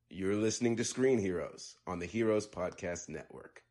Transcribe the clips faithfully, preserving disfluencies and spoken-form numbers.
You're listening to Screen Heroes on the Heroes Podcast Network.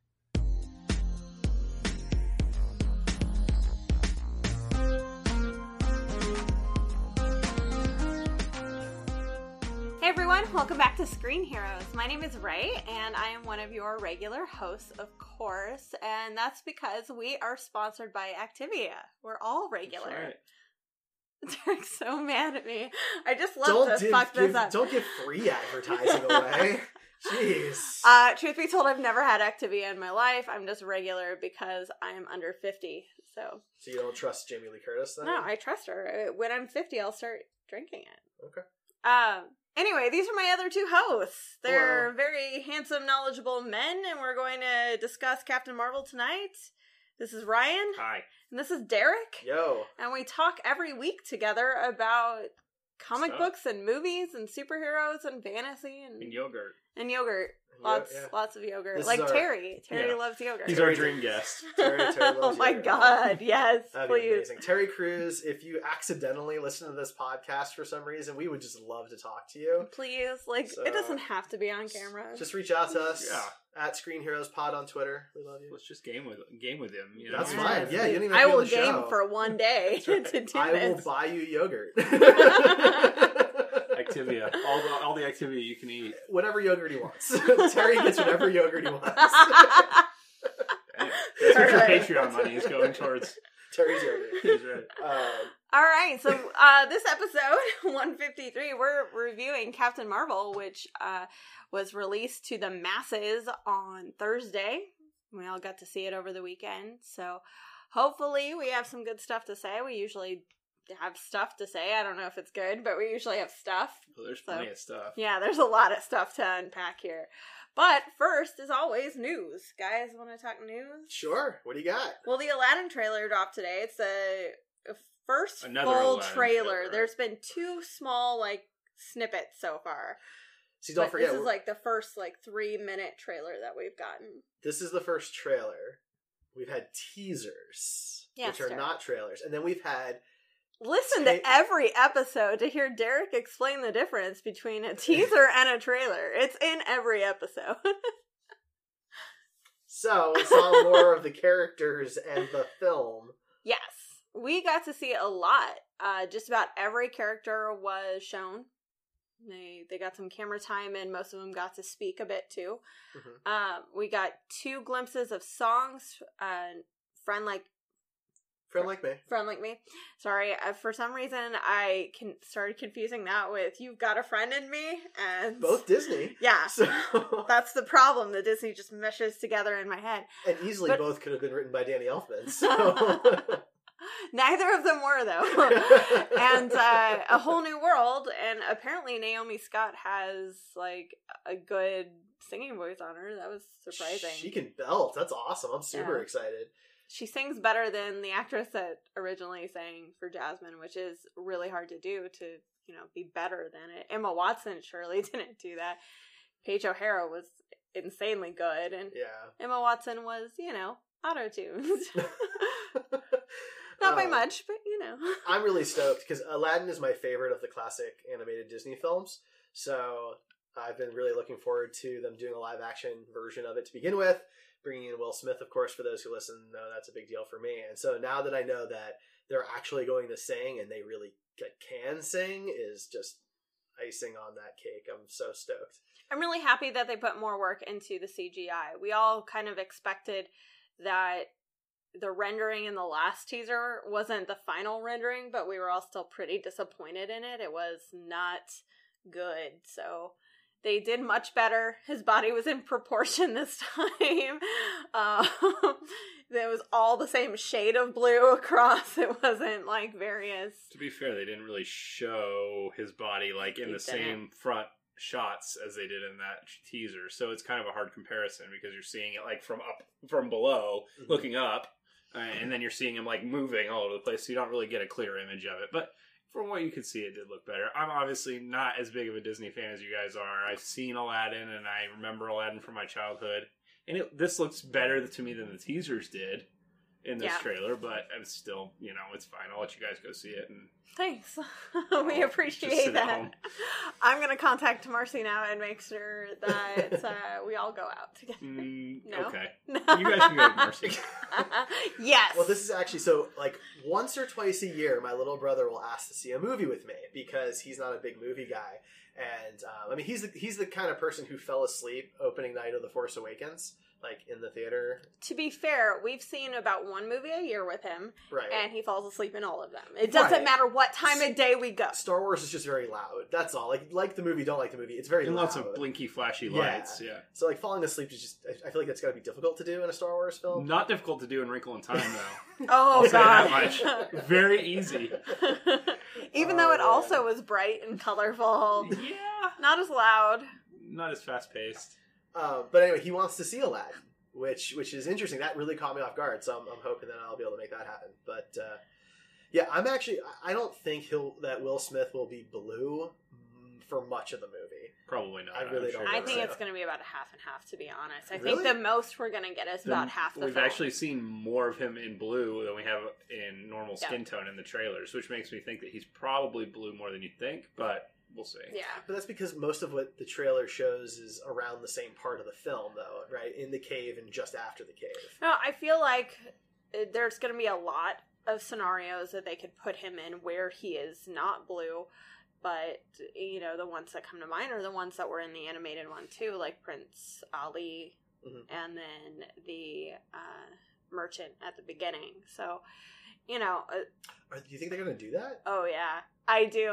Hey everyone, welcome back to Screen Heroes. My name is Ray, and I am one of your regular hosts, of course, and that's because we are sponsored by Activia. We're all regular. That's right. Derek's so mad at me. I just love Don't to give, fuck this give, up. Don't give free advertising away. Jeez. Uh, truth be told, I've never had Activia in my life. I'm just regular because I am under fifty. So, so you don't trust Jamie Lee Curtis then? no, I trust her. When I'm fifty, I'll start drinking it. Okay. Um. Anyway, these are my other two hosts. They're Hello. very handsome, knowledgeable men, and we're going to discuss Captain Marvel tonight. This is Ryan, Hi. and this is Derek, Yo. and we talk every week together about comic Stuff. books and movies and superheroes and fantasy and, And yogurt. and yogurt. Yo- Lots, yeah. lots of yogurt. This like is our- Terry. Terry Yeah. loves yogurt. He's our dream guest. Terry, Terry Oh loves my yogurt. god, yes, That'd be please. amazing. Terry Crews, if you accidentally listen to this podcast for some reason, we would just love to talk to you. Please, like, So- it doesn't have to be on camera. Just reach out to us Yeah. at Screen Heroes Pod on Twitter. We love you. Let's just game with game with him. You know? That's Yes. fine. Yeah, you don't even I have to be will on the game show. for one day to do I will this. buy you yogurt. Activia. All the all the Activia you can eat. Whatever yogurt he wants. Terry gets whatever yogurt he wants. Damn. That's what your Perfect. Patreon money is going towards. Terry's yogurt. He's right. Um, All right, so uh, this episode, one fifty-three, we're reviewing Captain Marvel, which uh, was released to the masses on Thursday. We all got to see it over the weekend, so hopefully we have some good stuff to say. We usually have stuff to say. I don't know if it's good, but we usually have stuff. Well, there's So- plenty of stuff. Yeah, there's a lot of stuff to unpack here. But first, as always, news. Guys, want to talk news? sure. What do you got? Well, the Aladdin trailer dropped today. It's a, a first Another full Aladdin trailer. trailer. There's been two small, like, snippets so far. See, don't but forget, this is like the first, like, three-minute trailer that we've gotten. this is the first trailer. We've had teasers, Yes, which are Derek. not trailers. And then we've had... Listen Ta- to every episode to hear Derek explain the difference between a teaser and a trailer. It's in every episode. So, we saw more of the characters and the film. Yes, we got to see a lot. Uh, just about every character was shown. They they got some camera time, and most of them got to speak a bit too. Mhm. Um, we got two glimpses of songs. Uh, friend like Friend like me. friend like me. Sorry, uh, for some reason I can started confusing that with "You've Got a Friend in Me" and Both Disney. Yeah, So, that's the problem. The Disney just meshes together in my head. and easily But- both could have been written by Danny Elfman. So. Neither of them were, though. and uh, A Whole New World, and apparently Naomi Scott has, like, a good singing voice on her. That was surprising. She can belt. That's awesome. I'm super Yeah. excited. She sings better than the actress that originally sang for Jasmine, which is really hard to do, to, you know, be better than it. Emma Watson surely didn't do that. Paige O'Hara was insanely good, and Yeah. Emma Watson was, you know, auto-tuned. Not by Um, much, but, you know. I'm really stoked because Aladdin is my favorite of the classic animated Disney films. So I've been really looking forward to them doing a live action version of it to begin with. Bringing in Will Smith, of course, for those who listen, know that's a big deal for me. And so now that I know that they're actually going to sing and they really can sing is just icing on that cake. I'm so stoked. I'm really happy that they put more work into the C G I. We all kind of expected that the rendering in the last teaser wasn't the final rendering, but we were all still pretty disappointed in it. It was not good. So they did much better. His body was in proportion this time. Um, it was all the same shade of blue across. It wasn't like various. To be fair, they didn't really show his body like in They the same front shots as they did in that teaser. So it's kind of a hard comparison because you're seeing it like from up from below, Mhm. looking up, uh, and then you're seeing him like moving all over the place. So you don't really get a clear image of it. But from what you could see, it did look better. I'm obviously not as big of a Disney fan as you guys are. I've seen Aladdin, and I remember Aladdin from my childhood. And it, this looks better to me than the teasers did. in this Yeah. trailer, but I'm still, you know, it's fine. I'll let you guys go see it. And Thanks. we I'll just appreciate sit at that. home. I'm going to contact Marcy now and make sure that uh, we all go out together. Mm, No. Okay. You guys can go with Marcy. Yes. Well, this is actually so like once or twice a year, my little brother will ask to see a movie with me because he's not a big movie guy, and um, I mean he's the, he's the kind of person who fell asleep opening night of The Force Awakens, like in the theater. To be fair, we've seen about one movie a year with him, Right. and he falls asleep in all of them. It doesn't Right. matter what time of day we go. Star Wars is just very loud. That's all. Like like the movie, don't like the movie. It's very And loud. lots of blinky, flashy Yeah. lights. Yeah. So like falling asleep is just. I I feel like that's got to be difficult to do in a Star Wars film. Not difficult to do in Wrinkle in Time, though. Oh, I'll say God. that much. Very easy. Even Oh, though it man. also was bright and colorful. Yeah. Not as loud. Not as fast paced. Uh, but anyway, he wants to see Aladdin, which which is interesting. That really caught me off guard. So I'm, I'm hoping that I'll be able to make that happen. But uh, yeah, I'm actually. I don't think he'll that Will Smith will be Blue mm, for much of the movie. Probably not. I really I'm don't sure I think think so. it's going to be about a half and half, to be honest. I Really? think the most we're going to get is The- about half the We've film. actually seen more of him in blue than we have in normal Yeah. skin tone in the trailers, which makes me think that he's probably blue more than you think, but we'll see. Yeah. But that's because most of what the trailer shows is around the same part of the film, though, right? In the cave and just after the cave. No, I feel like uh, there's going to be a lot of scenarios that they could put him in where he is not blue. But, you know, the ones that come to mind are the ones that were in the animated one, too, like Prince Ali Mhm. and then the uh, merchant at the beginning. So, you know, uh, Are, do you think they're going to do that? oh, yeah, I do.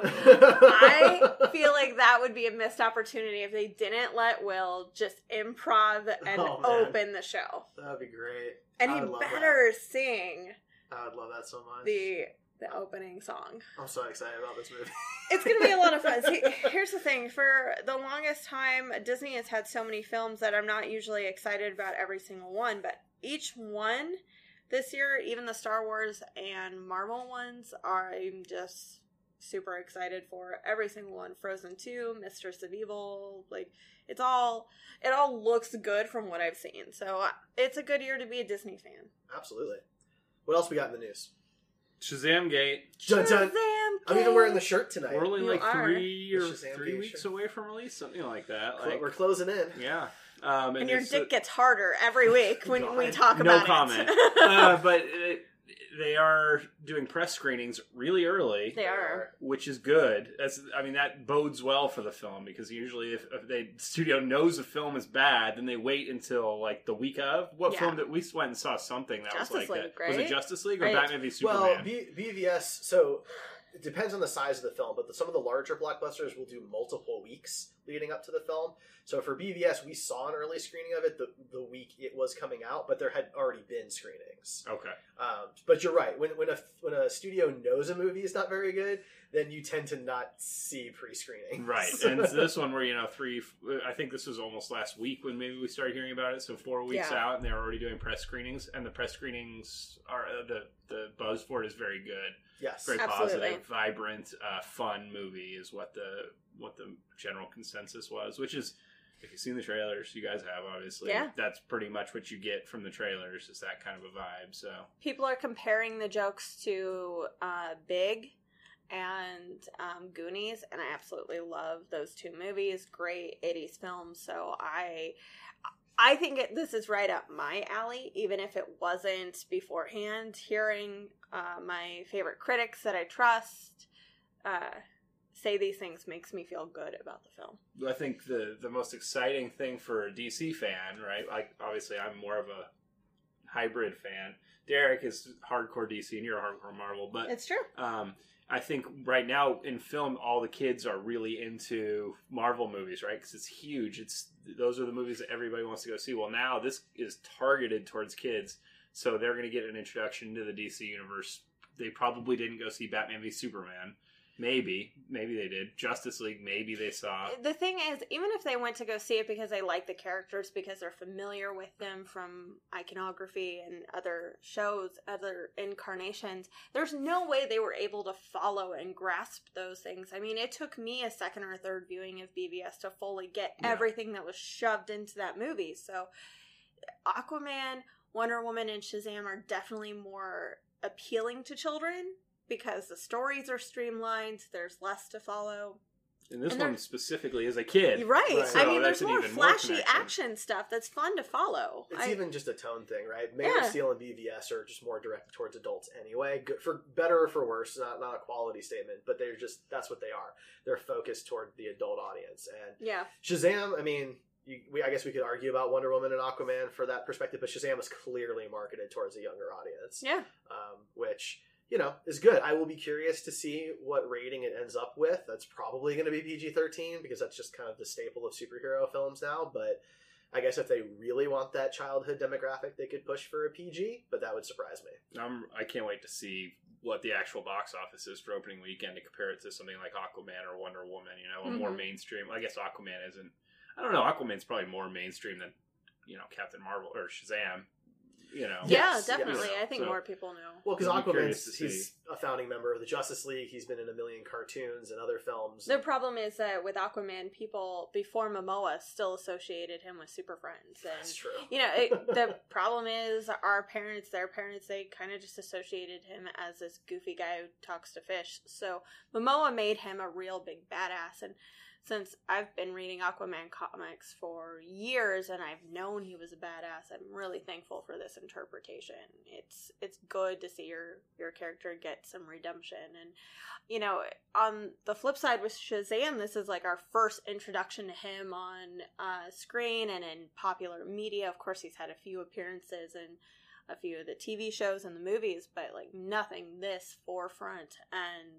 I feel like that would be a missed opportunity if they didn't let Will just improv and Oh, man. open the show. That'd be great. And I he would love better sing that. I would love that so much. the the opening song. I'm so excited about this movie. It's going to be a lot of fun. See, here's the thing. For the longest time, Disney has had so many films that I'm not usually excited about every single one. But each one this year, even the Star Wars and Marvel ones, I'm just super excited for. Every single one. Frozen two, Mistress of Evil. Like, it's all, it all looks good from what I've seen. So uh, it's a good year to be a Disney fan. Absolutely. What else we got in the news? Shazam Gate. Dun, dun. Shazam I'm even wearing the shirt tonight. We're only You like are. three or The Shazam three Gate weeks shirt. away from release, something like that. Cl- Like, We're closing in. yeah. Um, And your it's, dick uh, gets harder every week when God. we talk no about comment. it. uh, but it, they are doing press screenings really early. They are. Which is good. That's, I mean, that bodes well for the film because usually, if, if they the studio knows a film is bad, then they wait until like the week of. What Yeah. film that we went and saw something that Justice was like League, that? Was it right? Justice League or Right. Batman v Superman? Well, B- BVS, so it depends on the size of the film, but the, some of the larger blockbusters will do multiple weeks leading up to the film. So for B V S, we saw an early screening of it the, the week it was coming out, but there had already been screenings. okay. Um, but you're right. When when a when a studio knows a movie is not very good, then you tend to not see pre-screening. Right, and so this one where you know three. I think this was almost last week when maybe we started hearing about it. So four weeks Yeah. out, and they're already doing press screenings, and the press screenings are uh, the the buzz for it is very good, Yes. very Absolutely. positive, vibrant, uh, fun movie is what the what the general consensus was. Which is, if you've seen the trailers, you guys have obviously. Yeah. That's pretty much what you get from the trailers. Is that kind of a vibe. So People are comparing the jokes to uh, Big and um, Goonies, and I absolutely love those two movies. Great eighties films. So I, I think it, this is right up my alley, even if it wasn't beforehand. Hearing uh, my favorite critics that I trust uh, say these things makes me feel good about the film. I think the the most exciting thing for a D C fan, right? Like obviously, I'm more of a hybrid fan. Derek is hardcore D C, and you're hardcore Marvel. But It's true. um, I think right now in film, all the kids are really into Marvel movies, right? Because it's huge. It's those are the movies that everybody wants to go see. Well, now this is targeted towards kids, so they're going to get an introduction to the D C universe. They probably didn't go see Batman v Superman. Maybe. Maybe they did. Justice League, maybe they saw. The thing is, even if they went to go see it because they like the characters, because they're familiar with them from iconography and other shows, other incarnations, there's no way they were able to follow and grasp those things. I mean, it took me a second or third viewing of B V S to fully get Yeah. everything that was shoved into that movie. So, Aquaman Wonder Woman and Shazam are definitely more appealing to children because the stories are streamlined, there's less to follow. And this and one specifically is a kid. Right. Right. So I mean, that's there's an more even more flashy connection. action stuff that's fun to follow. It's I, even just a tone thing, right? Man Yeah. of Steel and B V S are just more directed towards adults anyway. Good, for better or for worse, not not a quality statement, but they're just that's what they are. They're focused toward the adult audience. And yeah. Shazam, I mean, you, we I guess we could argue about Wonder Woman and Aquaman for that perspective, but Shazam is clearly marketed towards a younger audience. Yeah. Um, which, you know, is good. I will be curious to see what rating it ends up with. That's probably going to be P G thirteen because that's just kind of the staple of superhero films now. But I guess if they really want that childhood demographic, they could push for a P G, but that would surprise me. I'm, I can't wait to see what the actual box office is for opening weekend to compare it to something like Aquaman or Wonder Woman, you know, a Mm-hmm. more mainstream. I guess Aquaman isn't, I don't know, Aquaman's probably more mainstream than, you know, Captain Marvel or Shazam, you know. Yeah, Yes, definitely. yes. I think So- more people know. Well, because I'd be curious Aquaman's to he's a founding member of the Justice League. He's been in a million cartoons and other films. The problem is that with Aquaman, people before Momoa still associated him with Super Friends. And, That's true. you know, it, the problem is our parents, their parents, they kind of just associated him as this goofy guy who talks to fish. So Momoa made him a real big badass. And since I've been reading Aquaman comics for years and I've known he was a badass, I'm really thankful for this interpretation. It's it's good to see your, your character get some redemption. And, you know, on the flip side with Shazam, this is like our first introduction to him on uh, screen and in popular media. Of course, he's had a few appearances in a few of the T V shows and the movies, but like nothing this forefront and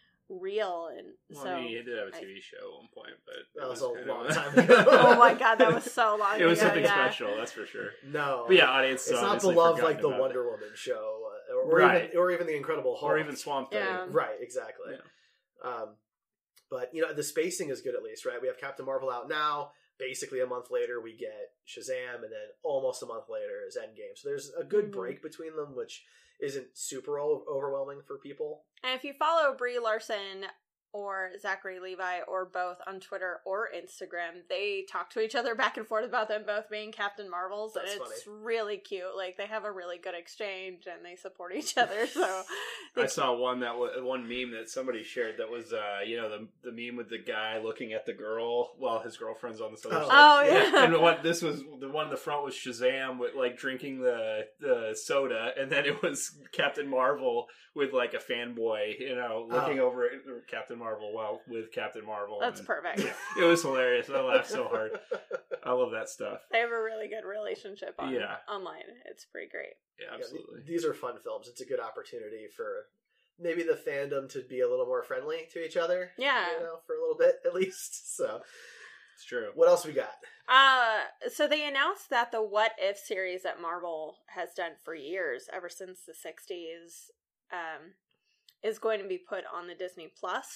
real. And Well, so I mean, he did have a I- T V show at one point, but That it was a kind long of time ago. oh my god, that was so long It was ago, something yeah. special, that's for sure. No. But yeah, audience. it's not obviously beloved like forgotten the about Wonder it. Woman show, uh, or, or Right. even or even the Incredible Hulk, Or even Swamp Thing. Yeah. right? Exactly. Um, but you know, the spacing is good at least, right? We have Captain Marvel out now. Basically, a month later, we get Shazam, and then almost a month later is Endgame. So there's a good Mhm. break between them, which isn't super o- overwhelming for people. And if you follow Brie Larson or Zachary Levi or both on Twitter or Instagram, they talk to each other back and forth about them both being Captain Marvels. That's and it's funny. really cute. Like, they have a really good exchange and they support each other. So I saw one that was one meme that somebody shared that was, uh, you know, the the meme with the guy looking at the girl while his girlfriend's on this other Oh. side. Oh, yeah. And what this was, the one in the front was Shazam with like drinking the the soda, and then it was Captain Marvel with like a fanboy, you know, looking Oh. over at Captain Marvel while with Captain Marvel. That's and perfect. It was hilarious. I laughed so hard. I love that stuff. They have a really good relationship on, Yeah. online. It's pretty great. Yeah, Yeah, absolutely. th- these are fun films. It's a good opportunity for maybe the fandom to be a little more friendly to each other. Yeah. You know, for a little bit at least. So, It's true. what else we got? Uh, so they announced that the What If series that Marvel has done for years, ever since the sixties, um, is going to be put on the Disney Plus.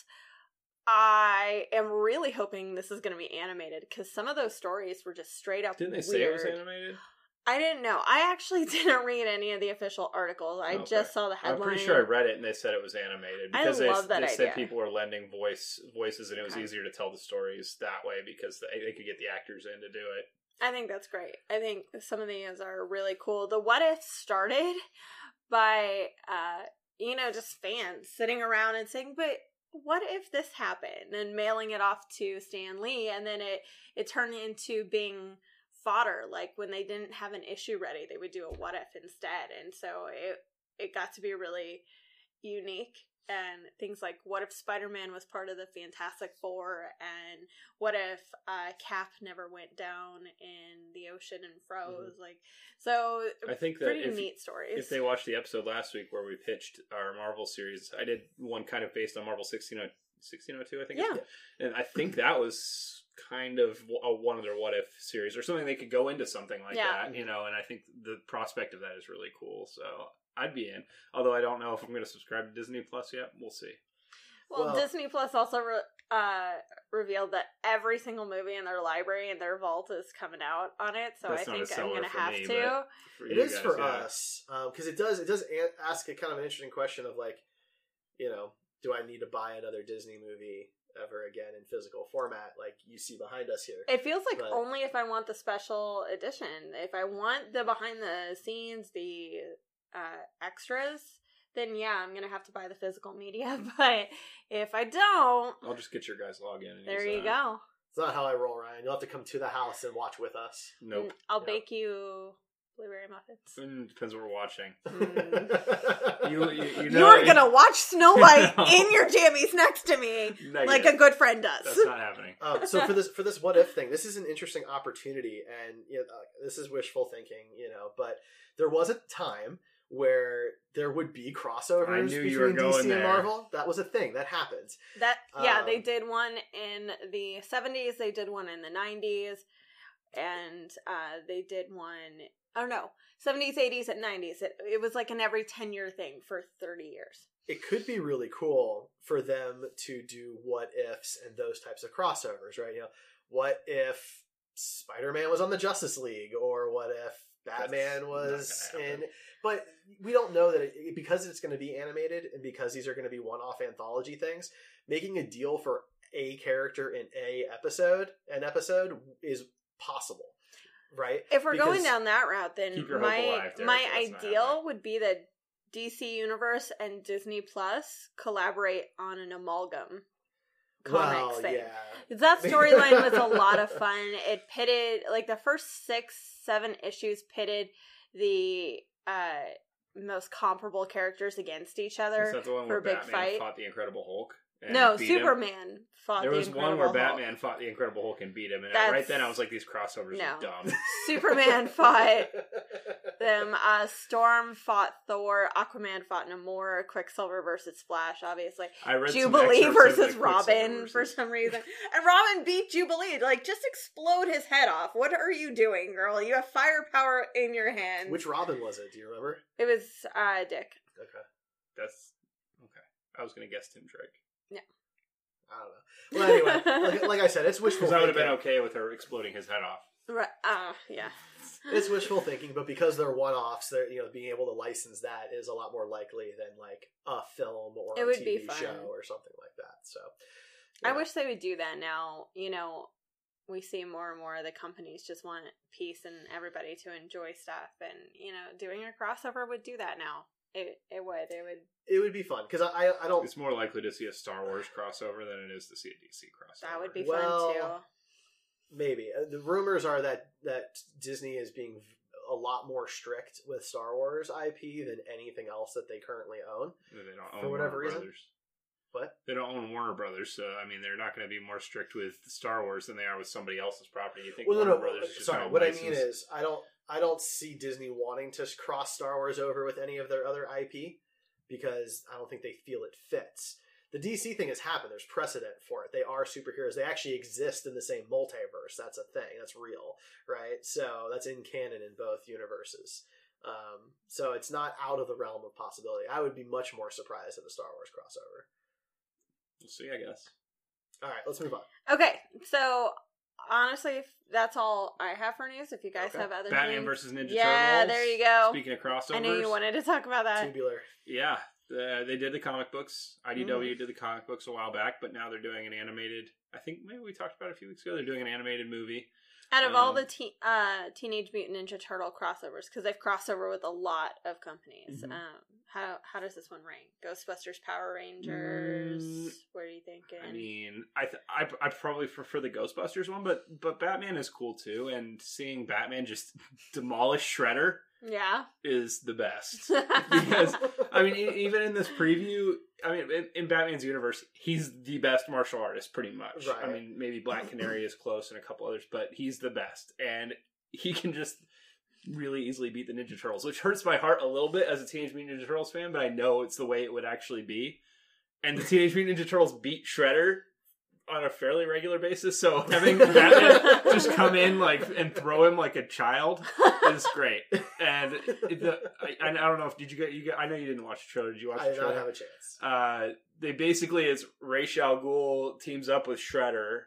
I am really hoping this is going to be animated because some of those stories were just straight up Didn't they weird. say it was animated? I didn't know. I actually didn't read any of the official articles. I Okay. just saw the headline. I'm pretty sure I read it and they said it was animated I because they, love that they said idea. people were lending voice voices and it was Okay. easier to tell the stories that way because they, they could get the actors in to do it. I think that's great. I think some of these are really cool. The What If started by, uh, you know, just fans sitting around and saying, but what if this happened? And mailing it off to Stan Lee. And then it, it turned into being fodder. Like when they didn't have an issue ready, they would do a what if instead. And so it, it got to be really unique. And things like, what if Spider-Man was part of the Fantastic Four? And what if uh, Cap never went down in the ocean and froze? Mm-hmm. Like, so I think that pretty if, neat stories. if they watched the episode last week where we pitched our Marvel series, I did one kind of based on Marvel sixteen oh two, I think. Yeah. It's, and I think that was kind of a, one of their what if series or something they could go into something like Yeah. that, you know, and I think the prospect of that is really cool. So I'd be in. Although I don't know if I'm going to subscribe to Disney Plus yet. We'll see. well, Well- Disney Plus also re- uh, revealed that every single movie in their library and their vault is coming out on it. So That's I not a think I'm seller going to for have me, to. but For It you is guys, for yeah. us because it does it does a- ask a kind of an interesting question of like, you know, do I need to buy another Disney movie ever again in physical format, like you see behind us here. It feels like But- only if I want the special edition. If I want the behind the scenes, the uh, extras, then yeah, I'm gonna have to buy the physical media. But if I don't, I'll just get your guys login. And there use you that. go. It's not how I roll, Ryan. You'll have to come to the house and watch with us. Nope. And I'll Yep. bake you blueberry muffins. Mm, depends what we're watching. Mm. You, you, you know, You're gonna watch Snow White No. in your jammies next to me, Negative. like a good friend does. That's not happening. um, so for this for this what if thing, this is an interesting opportunity, and you know, uh, this is wishful thinking, you know. But there was a time where there would be crossovers I knew between you were D going C and there. Marvel. That was a thing that happens. That yeah, Um, they did one in the seventies. They did one in the nineties, and uh, they did one. Oh no, seventies, eighties, and nineties. It it was like an every ten year thing for thirty years. It could be really cool for them to do what ifs and those types of crossovers, right? You know, what if Spider-Man was on the Justice League, or what if Batman That's was not gonna in? happen. But we don't know that it, because it's going to be animated and because these are going to be one-off anthology things. Making a deal for a character in a episode, an episode is possible, right? If we're Because- going down that route, then Keep your hope my alive, Derek. my That's not ideal happening. would be that D C Universe and Disney Plus collaborate on an amalgam comic well, thing. yeah. That storyline was a lot of fun. It pitted, like, the first six, seven issues pitted the uh, most comparable characters against each Is other that the one for where a big Batman fight. fought the Incredible Hulk? and No, beat him? Superman fought There the was one Incredible where Hulk. Batman fought the Incredible Hulk and beat him, and That's- right then I was like, these crossovers No. are dumb. Superman fought them. Uh, Storm fought Thor. Aquaman fought Namor. Quicksilver versus Flash, obviously. I read some Jubilee excerpts of versus the Robin Quicksilver for versus- some reason. And Robin beat Jubilee. Like, just explode his head off. What are you doing, girl? You have firepower in your hand. Which Robin was it? Do you remember? It was uh, Dick. Okay. That's okay. I was gonna guess Tim Drake I don't know. Well, anyway, like, like I said, it's wishful because I would have thinking. been okay with her exploding his head off. Right. Uh, yeah. It's wishful thinking, but because they're one-offs, they're you know being able to license that is a lot more likely than like a film or It a would T be V fun. show or something like that. So, I yeah. wish they would do that now. You know, we see more and more of the companies just want peace and everybody to enjoy stuff. And, you know, doing a crossover would do that now. It it would. It would. it would be fun because I, I I don't It's more likely to see a Star Wars crossover than it is to see a D C crossover. That would be Well, fun, too. maybe uh, the rumors are that that Disney is being a lot more strict with Star Wars I P than anything else that they currently own. They don't own For whatever Warner reason. Brothers. What? They don't own Warner Brothers, so I mean, they're not going to be more strict with Star Wars than they are with somebody else's property. You think Well, no, Warner no. Brothers is just Sorry, gonna what I license- mean is, I don't, I don't see Disney wanting to cross Star Wars over with any of their other I P because I don't think they feel it fits. The D C thing has happened. There's precedent for it. They are superheroes. They actually exist in the same multiverse. That's a thing. That's real, right? So that's in canon in both universes. Um, so it's not out of the realm of possibility. I would be much more surprised at a Star Wars crossover. We'll see, I guess. All right, let's move on. Okay, so honestly, if that's all I have for news. If you guys Okay. have other Batman things. versus Ninja Yeah, Turtles. there you go. Speaking of crossovers, I knew you wanted to talk about that. Tubular. Yeah, uh, they did the comic books. I D W did the comic books a while back, but now they're doing an animated. I think maybe we talked about it a few weeks ago. They're doing an animated movie. Out of all Um, the te- uh, Teenage Mutant Ninja Turtle crossovers, because they've crossed over with a lot of companies. Mhm. Um, how how does this one rank? Ghostbusters, Power Rangers. Mm, what are you thinking? I mean, I th- I I probably prefer the Ghostbusters one, but but Batman is cool too. And seeing Batman just demolish Shredder yeah. is the best. Because, I mean, e- even in this preview, I mean, in, in Batman's universe, he's the best martial artist, pretty much. Right. I mean, maybe Black Canary is close and a couple others, but he's the best. And he can just really easily beat the Ninja Turtles, which hurts my heart a little bit as a Teenage Mutant Ninja Turtles fan, but I know it's the way it would actually be. And the Teenage Mutant Ninja Turtles beat Shredder on a fairly regular basis, so having Batman just come in like and throw him like a child is great. And it, the, I, I don't know if did you get you get I know you didn't watch the trailer. Did you watch I the did not trailer? have a chance. Uh, they basically it's Ra's al Ghul teams up with Shredder,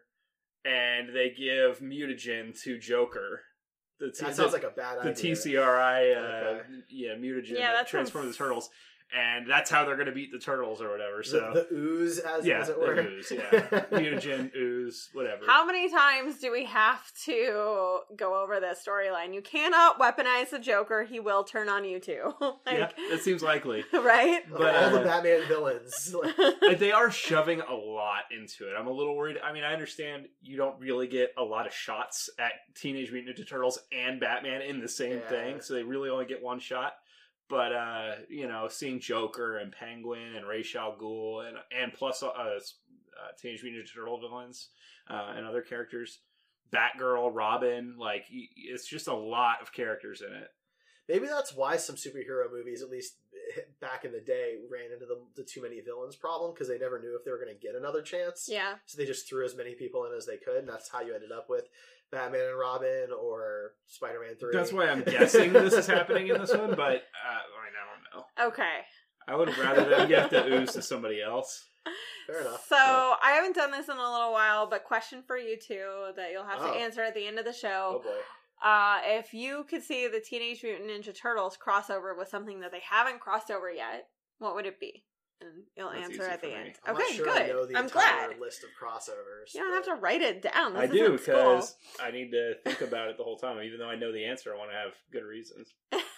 and they give mutagen to Joker. The, t- That sounds the, like a bad the idea. T C R I, uh, Okay. yeah, mutagen Yeah, that that transforms sounds- the turtles. and that's how they're going to beat the turtles or whatever. So the, the ooze, as, yeah, as it were. the ooze, yeah, mutagen, ooze, whatever. How many times do we have to go over this storyline? You cannot weaponize the Joker. He will turn on you too. Like, yeah, that seems likely. Right? But, all uh, the Batman villains. Like, they are shoving a lot into it. I'm a little worried. I mean, I understand you don't really get a lot of shots at Teenage Mutant Ninja Turtles and Batman in the same Yeah. thing, so they really only get one shot. But, uh, you know, seeing Joker and Penguin and Ra's al Ghul and, and plus uh, uh, Teenage Mutant Ninja Turtle villains uh, and other characters, Batgirl, Robin, like, it's just a lot of characters in it. Maybe that's why some superhero movies, at least back in the day, ran into the, the too many villains problem, because they never knew if they were going to get another chance. Yeah. So they just threw as many people in as they could, and that's how you ended up with Batman and Robin or Spider-Man three. That's why I'm guessing this is happening in this one, but uh, I mean, I don't know. Okay. I would rather them give the ooze to somebody else. Fair enough. So, I haven't done this in a little while, but question for you two that you'll have Oh. to answer at the end of the Oh show. boy. Uh, if you could see the Teenage Mutant Ninja Turtles crossover with something that they haven't crossed over yet, what would it be? And you'll That's answer easy at for the me. end. I'm okay, not sure good. I know the I'm entire glad. list of crossovers. You don't but- have to write it down. This I do, isn't school. because I need to think about it the whole time. Even though I know the answer, I want to have good reasons.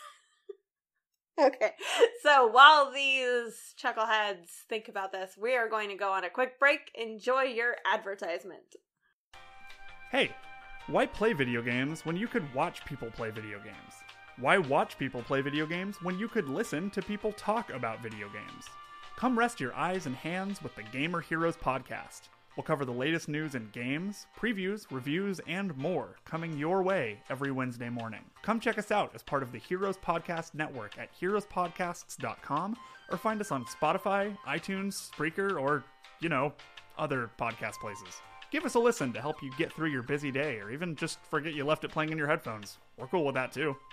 Okay, so while these chuckleheads think about this, we are going to go on a quick break. Enjoy your advertisement. Hey, why play video games when you could watch people play video games? Why watch people play video games when you could listen to people talk about video games? Come rest your eyes and hands with the Gamer Heroes podcast. We'll cover the latest news in games, previews, reviews, and more coming your way every Wednesday morning. Come check us out as part of the Heroes Podcast Network at heroes podcasts dot com or find us on Spotify, iTunes, Spreaker, or, you know, other podcast places. Give us a listen to help you get through your busy day, or even just forget you left it playing in your headphones. We're cool with that too.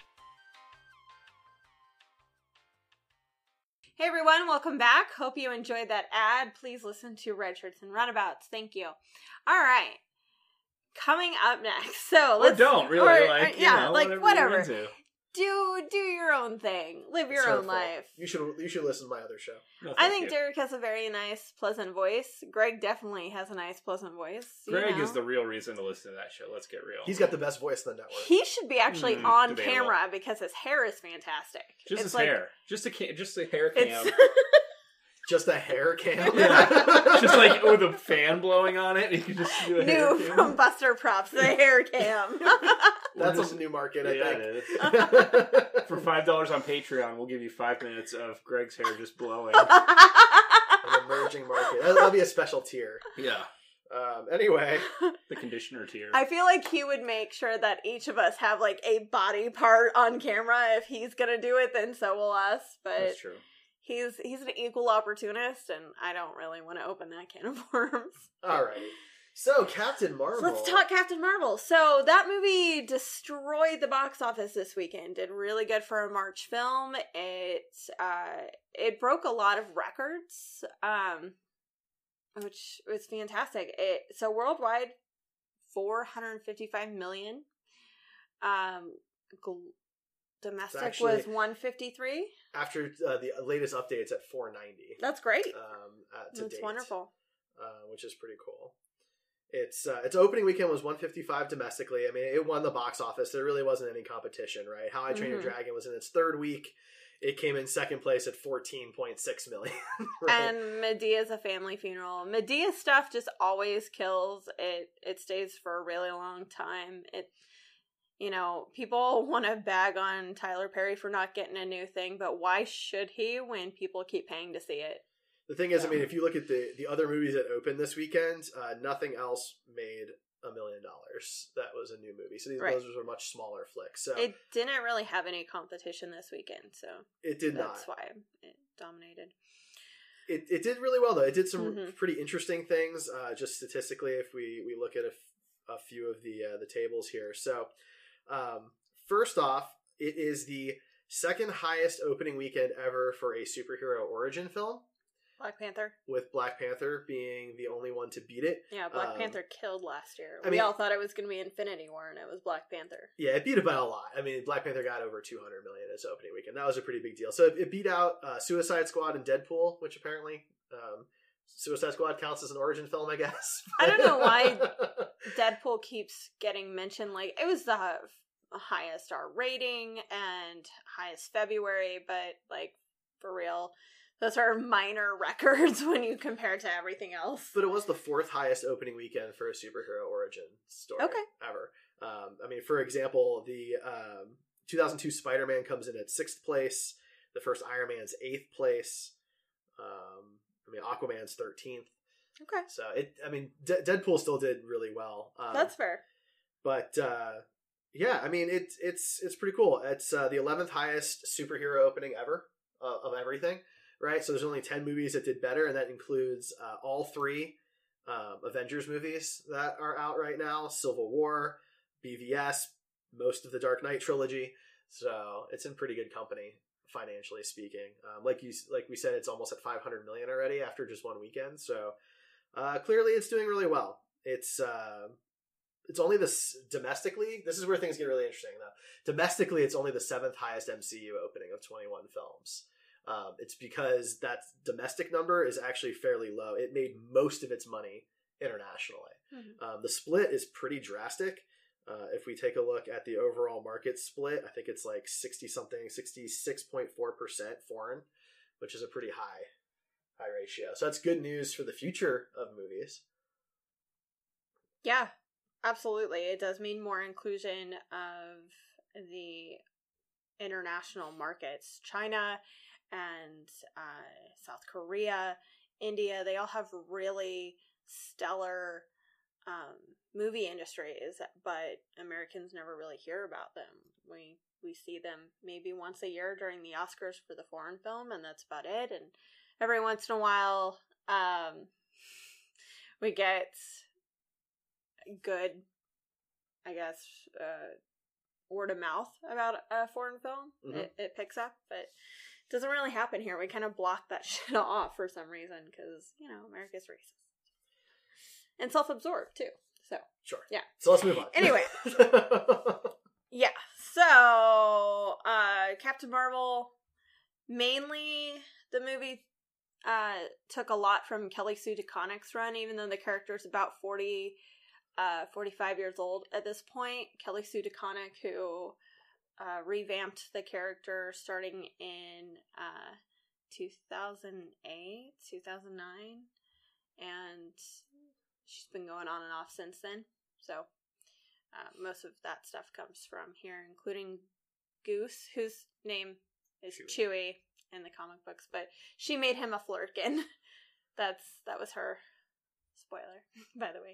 Hey everyone, welcome back. Hope you enjoyed that ad. Please listen to Red Shirts and Runabouts. Thank you. All right. Coming up next. So Or let's don't, really. or- like, or- you yeah, know, like whatever. whatever. You're into. Do do your own thing. Live your It's own hurtful. life. You should you should listen to my other show. No, I thank think you. Derek has a very nice, pleasant voice. Greg definitely has a nice, pleasant voice. you Greg know. is the real reason to listen to that show. Let's get real. He's got the best voice in the network. He should be actually Hmm, on debatable. camera because his hair is fantastic. just It's his like- hair, just a ca- just a hair cam, It's Just a hair cam. Yeah. just like with a fan blowing on it. You can just do a hair new cam. from Buster Props, the hair cam. That's Just- a new market, I yeah, think. it is. For five dollars on Patreon, we'll give you five minutes of Greg's hair just blowing. An emerging market. That'll that'll be a special tier. Yeah, Um, anyway, the conditioner tier. I feel like he would make sure that each of us have like a body part on camera. If he's gonna do it, then so will us. But That's true. he's he's an equal opportunist, and I don't really want to open that can of worms. alrighty. So, Captain Marvel. So let's talk Captain Marvel. So that movie destroyed the box office this weekend. Did really good for a March film. It uh, it broke a lot of records, um, which was fantastic. It so worldwide, four hundred fifty-five million. Um, gl- domestic actually- was one fifty-three. After uh, the latest updates at four ninety. That's great. Um, uh, to That's date, wonderful. uh, which is pretty cool. Its uh, its opening weekend was one fifty-five domestically. I mean, it won the box office. There really wasn't any competition, right? How I Train Your Mhm. Dragon was in its third week. It came in second place at fourteen point six million. right? And Medea's a family funeral. Medea stuff just always kills. It it stays for a really long time. It you know, people want to bag on Tyler Perry for not getting a new thing, but why should he when people keep paying to see it? The thing is, I Yeah. mean, if you look at the, the other movies that opened this weekend, uh, nothing else made a million dollars. That was a new movie. So these Right. those were much smaller flicks. So It didn't really have any competition this weekend, so it did that's not. why it dominated. It, it did really well, though. It did some Mhm. pretty interesting things, uh, just statistically, if we, we look at a, f- a few of the uh, the tables here. So, um, first off, it is the second highest opening weekend ever for a superhero origin film. Black Panther. with Black Panther being the only one to beat it. Yeah, Black Um, Panther killed last year. I we mean- all thought it was going to be Infinity War, and it was Black Panther. Yeah, it beat it by a lot. I mean, Black Panther got over two hundred million its opening weekend. That was a pretty big deal. So it, it beat out uh, Suicide Squad and Deadpool, which apparently um, Suicide Squad counts as an origin film, I guess. I don't know why Deadpool keeps getting mentioned. Like, it was the highest R rating and highest February, but, like, for real, those are minor records when you compare to everything else. But it was the fourth highest opening weekend for a superhero origin story Okay. ever. Um, I mean, for example, the um, two thousand two Spider-Man comes in at sixth place. The first Iron Man's eighth place. Um, I mean, Aquaman's thirteenth. Okay. So it, I mean, De- Deadpool still did really well. Um, That's fair. But uh, yeah, I mean, it's it's it's pretty cool. It's uh, the eleventh highest superhero opening ever uh, of everything, right? So there's only ten movies that did better, and that includes uh, all three um, Avengers movies that are out right now: Civil War, B V S, most of the Dark Knight trilogy. So it's in pretty good company, financially speaking. Um, like you, like we said, it's almost at five hundred million already after just one weekend. So uh, clearly, it's doing really well. It's uh, it's only this domestically. This is where things get really interesting, though. Domestically, it's only the seventh highest M C U opening of twenty-one films. Um, it's because that domestic number is actually fairly low. It made most of its money internationally. Mm-hmm. Um, the split is pretty drastic. Uh, if we take a look at the overall market split, I think it's like sixty something, sixty-six point four percent foreign, which is a pretty high, high ratio. So that's good news for the future of movies. Yeah, absolutely. It does mean more inclusion of the international markets. China and uh, South Korea, India, they all have really stellar um, movie industries, but Americans never really hear about them. We we see them maybe once a year during the Oscars for the foreign film, and that's about it. And every once in a while, um, we get good, I guess, uh, word of mouth about a foreign film. Mhm. It, it picks up, but it doesn't really happen here. We kind of block that shit off for some reason because, you know, America's racist. And self-absorbed, too. So, Sure. Yeah. So let's move on. Anyway. yeah. So, uh, Captain Marvel, mainly the movie uh, took a lot from Kelly Sue DeConnick's run, even though the character's about forty, uh, forty-five years old at this point. Kelly Sue DeConnick, who uh, revamped the character starting in uh, two thousand eight, two thousand nine, and she's been going on and off since then. So uh, most of that stuff comes from here, including Goose, whose name is Chewie. Chewie in the comic books, but she made him a Flurkin. That's that was her. Spoiler, by the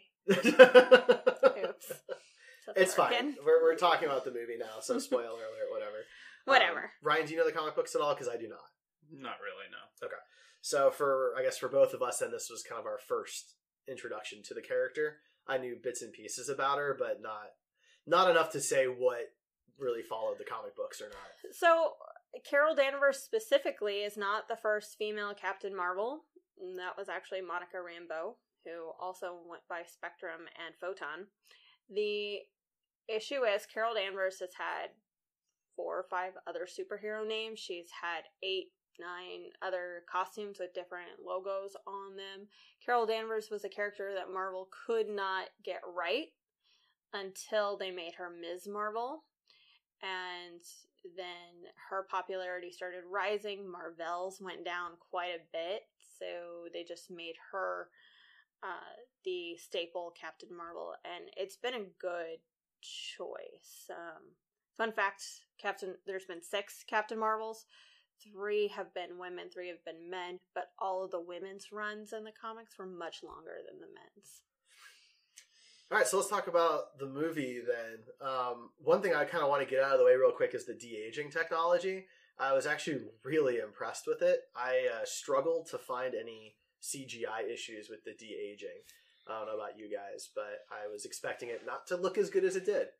way. Oops. It's fine. We're we're talking about the movie now, so spoiler alert, whatever. Whatever. Um, Ryan, do you know the comic books at all? Because I do not. Not really, no. Okay. So for, I guess for both of us, then this was kind of our first introduction to the character. I knew bits and pieces about her, but not not enough to say what really followed the comic books or not. So Carol Danvers specifically is not the first female Captain Marvel. That was actually Monica Rambeau, who also went by Spectrum and Photon. The issue is Carol Danvers has had four or five other superhero names. She's had eight, nine other costumes with different logos on them. Carol Danvers was a character that Marvel could not get right until they made her Miz Marvel. And then her popularity started rising. Marvel's went down quite a bit, so they just made her uh, the staple Captain Marvel, and it's been a good choice. Um, fun fact, Captain, there's been six Captain Marvels. Three have been women, three have been men, but all of the women's runs in the comics were much longer than the men's. All right, so let's talk about the movie then. Um, one thing I kind of want to get out of the way real quick is the de-aging technology. I was actually really impressed with it. I uh, struggled to find any C G I issues with the de-aging. I don't know about you guys, but I was expecting it not to look as good as it did.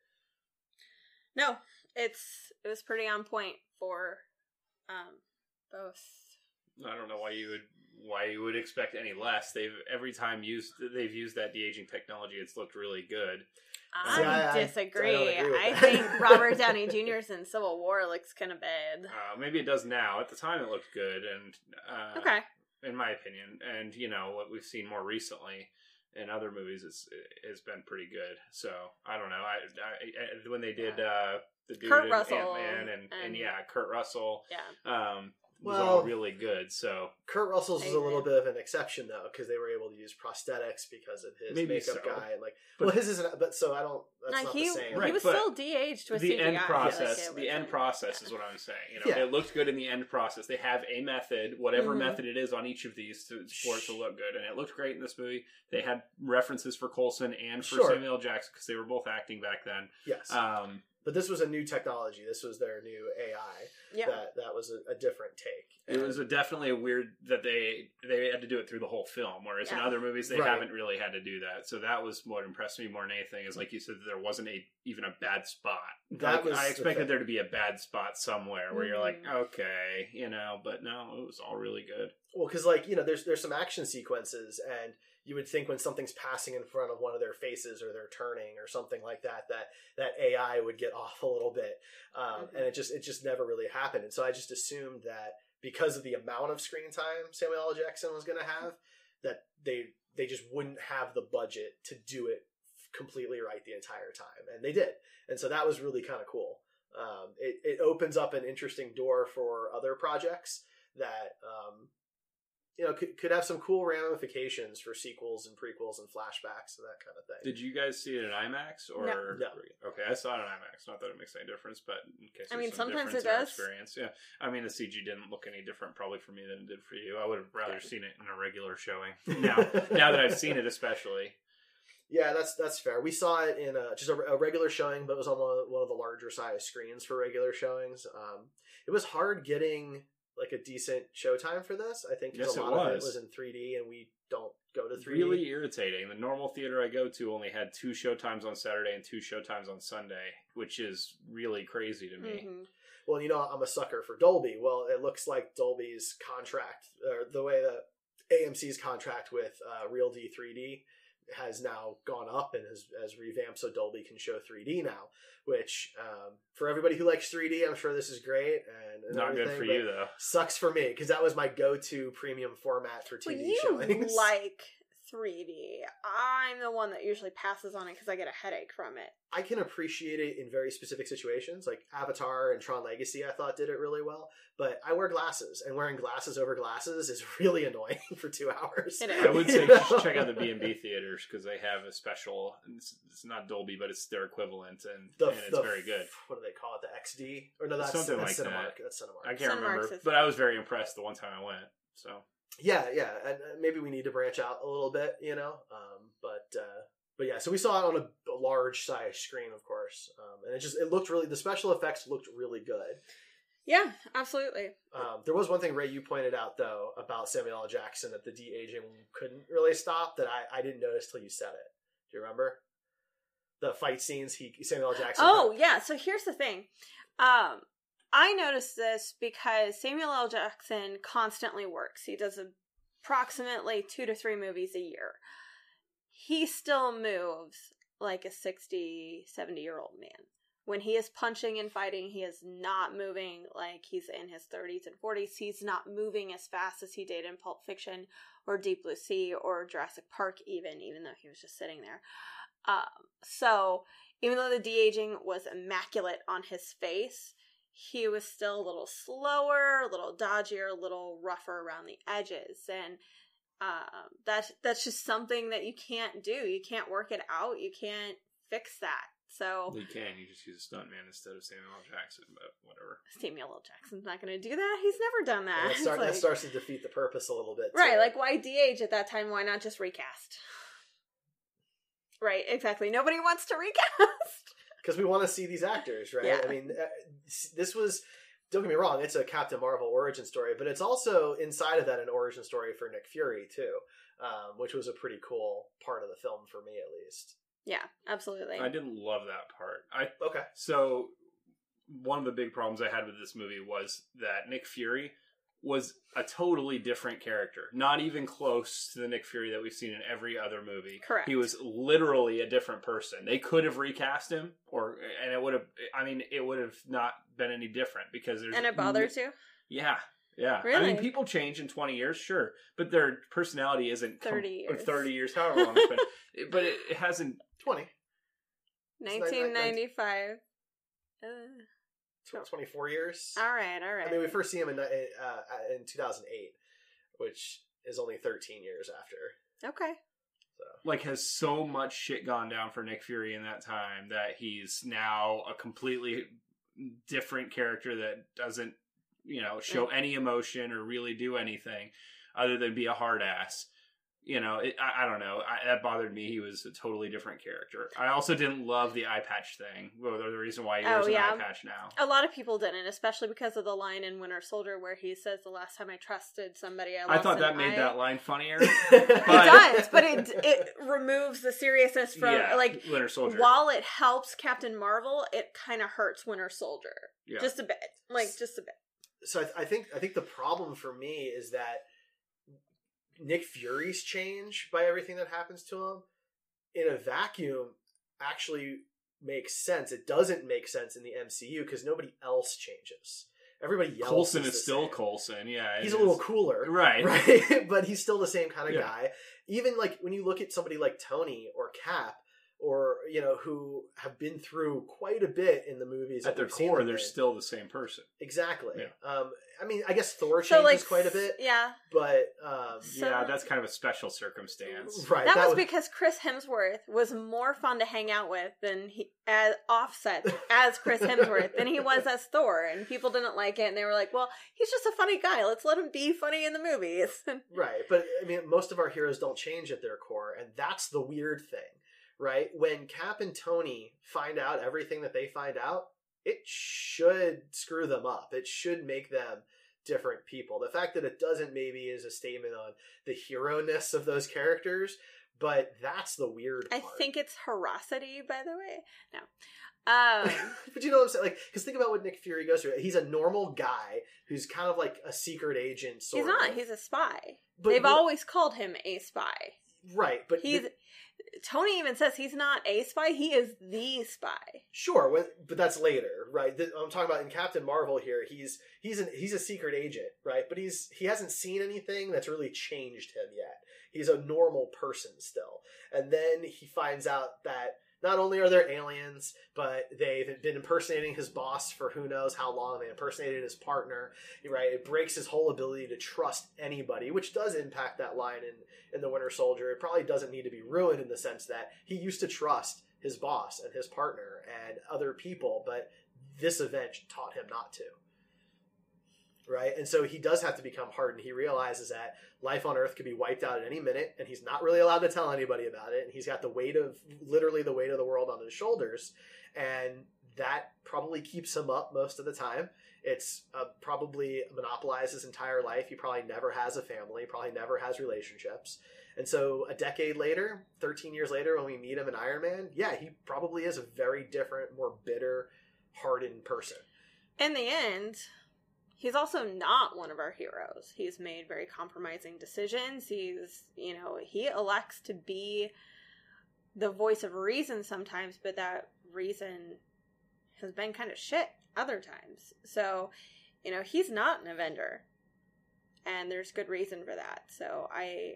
No, it's it was pretty on point for um, both. I don't know why you would why you would expect any less. They've every time used they've used that de-aging technology, it's looked really good. I See, I- I- disagree. I I, don't agree with that. think Robert Downey Junior's in Civil War looks kind of bad. Uh, maybe it does now. At the time, it looked good, and uh, Okay. in my opinion, and you know what we've seen more recently in other movies, it's it's been pretty good. So I don't know. I, I when they did uh, the dude Kurt in Russell Ant-Man and, and and- yeah, Kurt Russell, Yeah. um, was Well- all really good. So Kurt Russell's is a Amen. little bit of an exception though, because they were able to use prosthetics because of his Maybe makeup so. guy and like. But- well, his isn't. But so I don't. That's No, not he, the same. Right, he was but still de-aged with the C G I. end I feel process, like it the was end in- process yeah. is what I'm saying. You know, Yeah. it looked good in the end process. They have a method, whatever Mhm. method it is on each of these, to for it to look good, and it looked great in this movie. They had references for Coulson and for Sure. Samuel L. Jackson because they were both acting back then. Yes, Um, but this was a new technology. This was their new A I. Yeah. That that was a, a different take. It was a definitely a weird that they they had to do it through the whole film, whereas in Yeah. other movies they Right. haven't really had to do that. So that was what impressed me more than anything. Is like you said, there wasn't a even a bad spot. That Like, was I the expected thing. there to be a bad spot somewhere where you're like, Mhm. okay, you know, but no, it was all really good. Well, because like you know, there's there's some action sequences, and you would think when something's passing in front of one of their faces or they're turning or something like that, that that A I would get off a little bit, um, Mhm. and it just it just never really happened. And so I just assumed that because of the amount of screen time Samuel L. Jackson was going to have, that they they just wouldn't have the budget to do it completely right the entire time, and they did. And so that was really kind of cool. Um, it it opens up an interesting door for other projects that. Um, You know, could, could have some cool ramifications for sequels and prequels and flashbacks and that kind of thing. Did you guys see it in IMAX or No. No. Okay, I saw it in IMAX. Not that it makes any difference, but in case I there's mean, some sometimes difference it in our does. experience. Yeah, I mean the C G didn't look any different probably for me than it did for you. I would have rather Yeah. seen it in a regular showing. Now, now that I've seen it, especially. Yeah, that's that's fair. We saw it in a, just a, a regular showing, but it was on one of, one of the larger size screens for regular showings. Um, it was hard getting like a decent showtime for this. I think 'cause Yes, a it lot of it was. was in three D, and we don't go to three D. Really irritating. The normal theater I go to only had two showtimes on Saturday and two showtimes on Sunday, which is really crazy to me. Mhm. Well, you know, I'm a sucker for Dolby. Well, it looks like Dolby's contract, or the way that A M C's contract with uh, Real D three D has now gone up and has, has revamped so Dolby can show three D now, which um, for everybody who likes three D, I'm sure this is great. And, and Not good everything, for but you, though. Sucks for me, because that was my go-to premium format for T V Well, you showings. like three D. I'm the one that usually passes on it because I get a headache from it. I can appreciate it in very specific situations, like Avatar and Tron Legacy. I thought did it really well, but I wear glasses, and wearing glasses over glasses is really annoying for two hours. It I is. would You say know? just check out the B and B theaters because they have a special. It's, it's not Dolby, but it's their equivalent, and, The, and it's the- very good. What do they call it? The X D? Or no, that's, Something that's like Cinemark. that. That's Cinemark. I can't Cinemark's remember, is- but I was very impressed the one time I went. So Yeah, yeah, and uh, maybe we need to branch out a little bit, you know. Um, but uh, but yeah, so we saw it on a, a large size screen, of course, um, and it just it looked really. The special effects looked really good. Yeah, absolutely. Um, there was one thing, Ray, you pointed out though about Samuel L. Jackson that the de aging couldn't really stop that I, I didn't notice till you said it. Do you remember the fight scenes? He Samuel L. Jackson. Oh, yeah. So here's the thing. Um, I noticed this because Samuel L. Jackson constantly works. He does approximately two to three movies a year. He still moves like a sixty, seventy year old man. When he is punching and fighting, he is not moving like he's in his thirties and forties. He's not moving as fast as he did in Pulp Fiction or Deep Blue Sea or Jurassic Park even, even though he was just sitting there. Um, so even though the de-aging was immaculate on his face, he was still a little slower, a little dodgier, a little rougher around the edges. And um, that, that's just something that you can't do. You can't work it out. You can't fix that. So you can. You just use a stuntman instead of Samuel L. Jackson, but whatever. Samuel L. Jackson's not going to do that. He's never done that. And that, start, It's that like- starts to defeat the purpose a little bit, right, too. like why de-age at that time? Why not just recast? Right, exactly. Nobody wants to recast. Because we want to see these actors, right? Yeah. I mean, uh, this was, don't get me wrong, it's a Captain Marvel origin story, but it's also inside of that an origin story for Nick Fury, too, um, which was a pretty cool part of the film for me, at least. Yeah, absolutely. I didn't love that part. I Okay. So one of the big problems I had with this movie was that Nick Fury was a totally different character. Not even close to the Nick Fury that we've seen in every other movie. Correct. He was literally a different person. They could have recast him, or and it would have. I mean, it would have not been any different because there's. And it bothers you? Yeah, yeah. Really? I mean, people change in twenty years, sure, but their personality isn't thirty com- years. Thirty years, however long it's been. But it, it hasn't. twenty. nineteen ninety-five. Uh, twenty-four years. all right, all right. I mean, we first see him in uh, in two thousand eight, which is only thirteen years after. Okay. So. Like, has so much shit gone down for Nick Fury in that time that he's now a completely different character that doesn't, you know, show Mm. any emotion or really do anything other than be a hard ass. You know, it, I, I don't know. I, that bothered me. He was a totally different character. I also didn't love the eye patch thing. Well, the reason why he wears Oh, an yeah. eye patch now. A lot of people didn't, especially because of the line in Winter Soldier where he says, "The last time I trusted somebody, I I lost thought an that made eye." that line funnier. It But- does, but it it removes the seriousness from yeah, like Winter Soldier. while it helps Captain Marvel, it kind of hurts Winter Soldier Yeah. just a bit, like just a bit. So I, th- I think I think the problem for me is that Nick Fury's change by everything that happens to him in a vacuum actually makes sense. It doesn't make sense in the M C U because nobody else changes. Everybody else Coulson is, is the still same. Coulson. Yeah, it He's a is. little cooler, Right. Right, but he's still the same kind of Yeah. guy. Even like when you look at somebody like Tony or Cap, or you know, who have been through quite a bit in the movies. At that their we've seen core, them they're in. still the same person. Exactly. Yeah. Um, I mean, I guess Thor So changes like quite a bit, yeah. but um, So- yeah, that's kind of a special circumstance. right. That, was because Chris Hemsworth was more fun to hang out with than he as offset as Chris Hemsworth than he was as Thor, and people didn't like it, and they were like, "Well, he's just a funny guy. Let's let him be funny in the movies." right. But I mean, most of our heroes don't change at their core, and that's the weird thing, right? When Cap and Tony find out everything that they find out, it should screw them up. It should make them different people. The fact that it doesn't maybe is a statement on the hero-ness of those characters, but that's the weird I part. think it's Herosity, by the way. No. Um, But you know what I'm saying? Like, because think about what Nick Fury goes through. He's a normal guy who's kind of like a secret agent. Sort he's not. of. He's a spy. But- They've but- always called him a spy. right, but He's the- Tony even says he's not a spy. He is the spy. sure, when- but that's later, right? The- I'm talking about in Captain Marvel here. He's he's an, he's a secret agent, right? But he's he hasn't seen anything that's really changed him yet. He's a normal person still, and then he finds out that. Not only are there aliens, but they've been impersonating his boss for who knows how long. They impersonated his partner, right? It breaks his whole ability to trust anybody, which does impact that line in, in The Winter Soldier. It probably doesn't need to be ruined in the sense that he used to trust his boss and his partner and other people, but this event taught him not to. Right? And so he does have to become hardened. He realizes that life on Earth could be wiped out at any minute, and he's not really allowed to tell anybody about it. And he's got the weight of, literally the weight of the world on his shoulders. And that probably keeps him up most of the time. It's uh, probably monopolized his entire life. He probably never has a family, probably never has relationships. And so a decade later, thirteen years later, when we meet him in Iron Man, yeah, he probably is a very different, more bitter, hardened person. In the end, he's also not one of our heroes. He's made very compromising decisions. He's, you know, he elects to be the voice of reason sometimes, but that reason has been kind of shit other times. So, you know, he's not an Avenger. And there's good reason for that. So I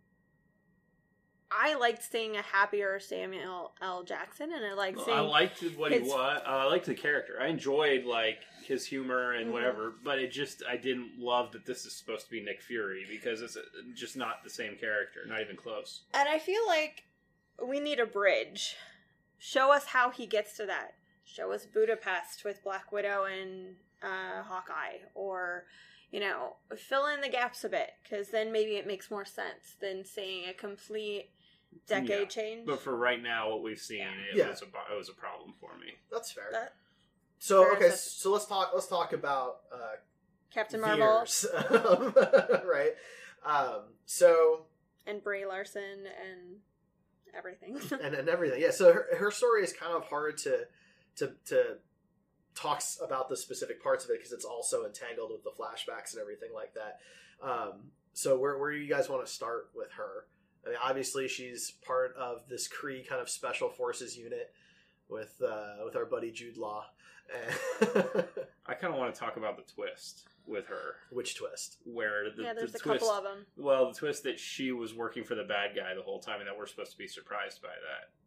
I liked seeing a happier Samuel L. Jackson, and I liked Well, seeing I liked what he his- was. Uh, I liked the character. I enjoyed like his humor and Mhm. whatever, but it just I didn't love that this is supposed to be Nick Fury because it's uh just not the same character, not even close. And I feel like we need a bridge. Show us how he gets to that. Show us Budapest with Black Widow and uh, Hawkeye. Or, you know, fill in the gaps a bit. Because then maybe it makes more sense than saying a complete decade Yeah. change. But for right now, what we've seen, Yeah. it Yeah. was a it was a problem for me. That's fair. That- So fair okay, assessment. so let's talk. Let's talk about uh, Captain Marvel Veers, right? Um, so and Brie Larson and everything. and, and everything, yeah. So her, her story is kind of hard to to to talks about the specific parts of it because it's also entangled with the flashbacks and everything like that. Um, so where where do you guys want to start with her? I mean, obviously she's part of this Kree kind of special forces unit with uh, with our buddy Jude Law. I kind of want to talk about the twist with her. Which twist? Where the, yeah, there's the a twist, couple of them. Well, the twist that she was working for the bad guy the whole time, and that we're supposed to be surprised by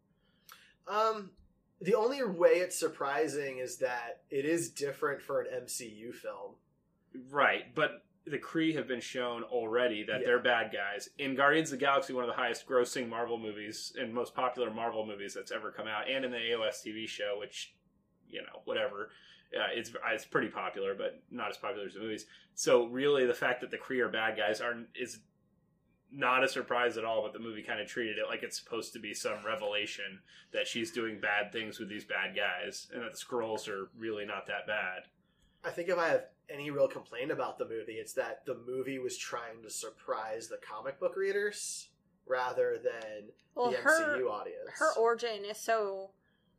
that. Um, the only way it's surprising is that it is different for an M C U film, right? But the Kree have been shown already that yeah. they're bad guys in Guardians of the Galaxy, one of the highest grossing Marvel movies and most popular Marvel movies that's ever come out, and in the A O S T V show, which, you know, whatever. Uh, it's it's pretty popular, but not as popular as the movies. So really, the fact that the Kree are bad guys are is not a surprise at all. But the movie kind of treated it like it's supposed to be some revelation that she's doing bad things with these bad guys, and that the Skrulls are really not that bad. I think if I have any real complaint about the movie, it's that the movie was trying to surprise the comic book readers rather than well, the her, M C U audience. Her origin is so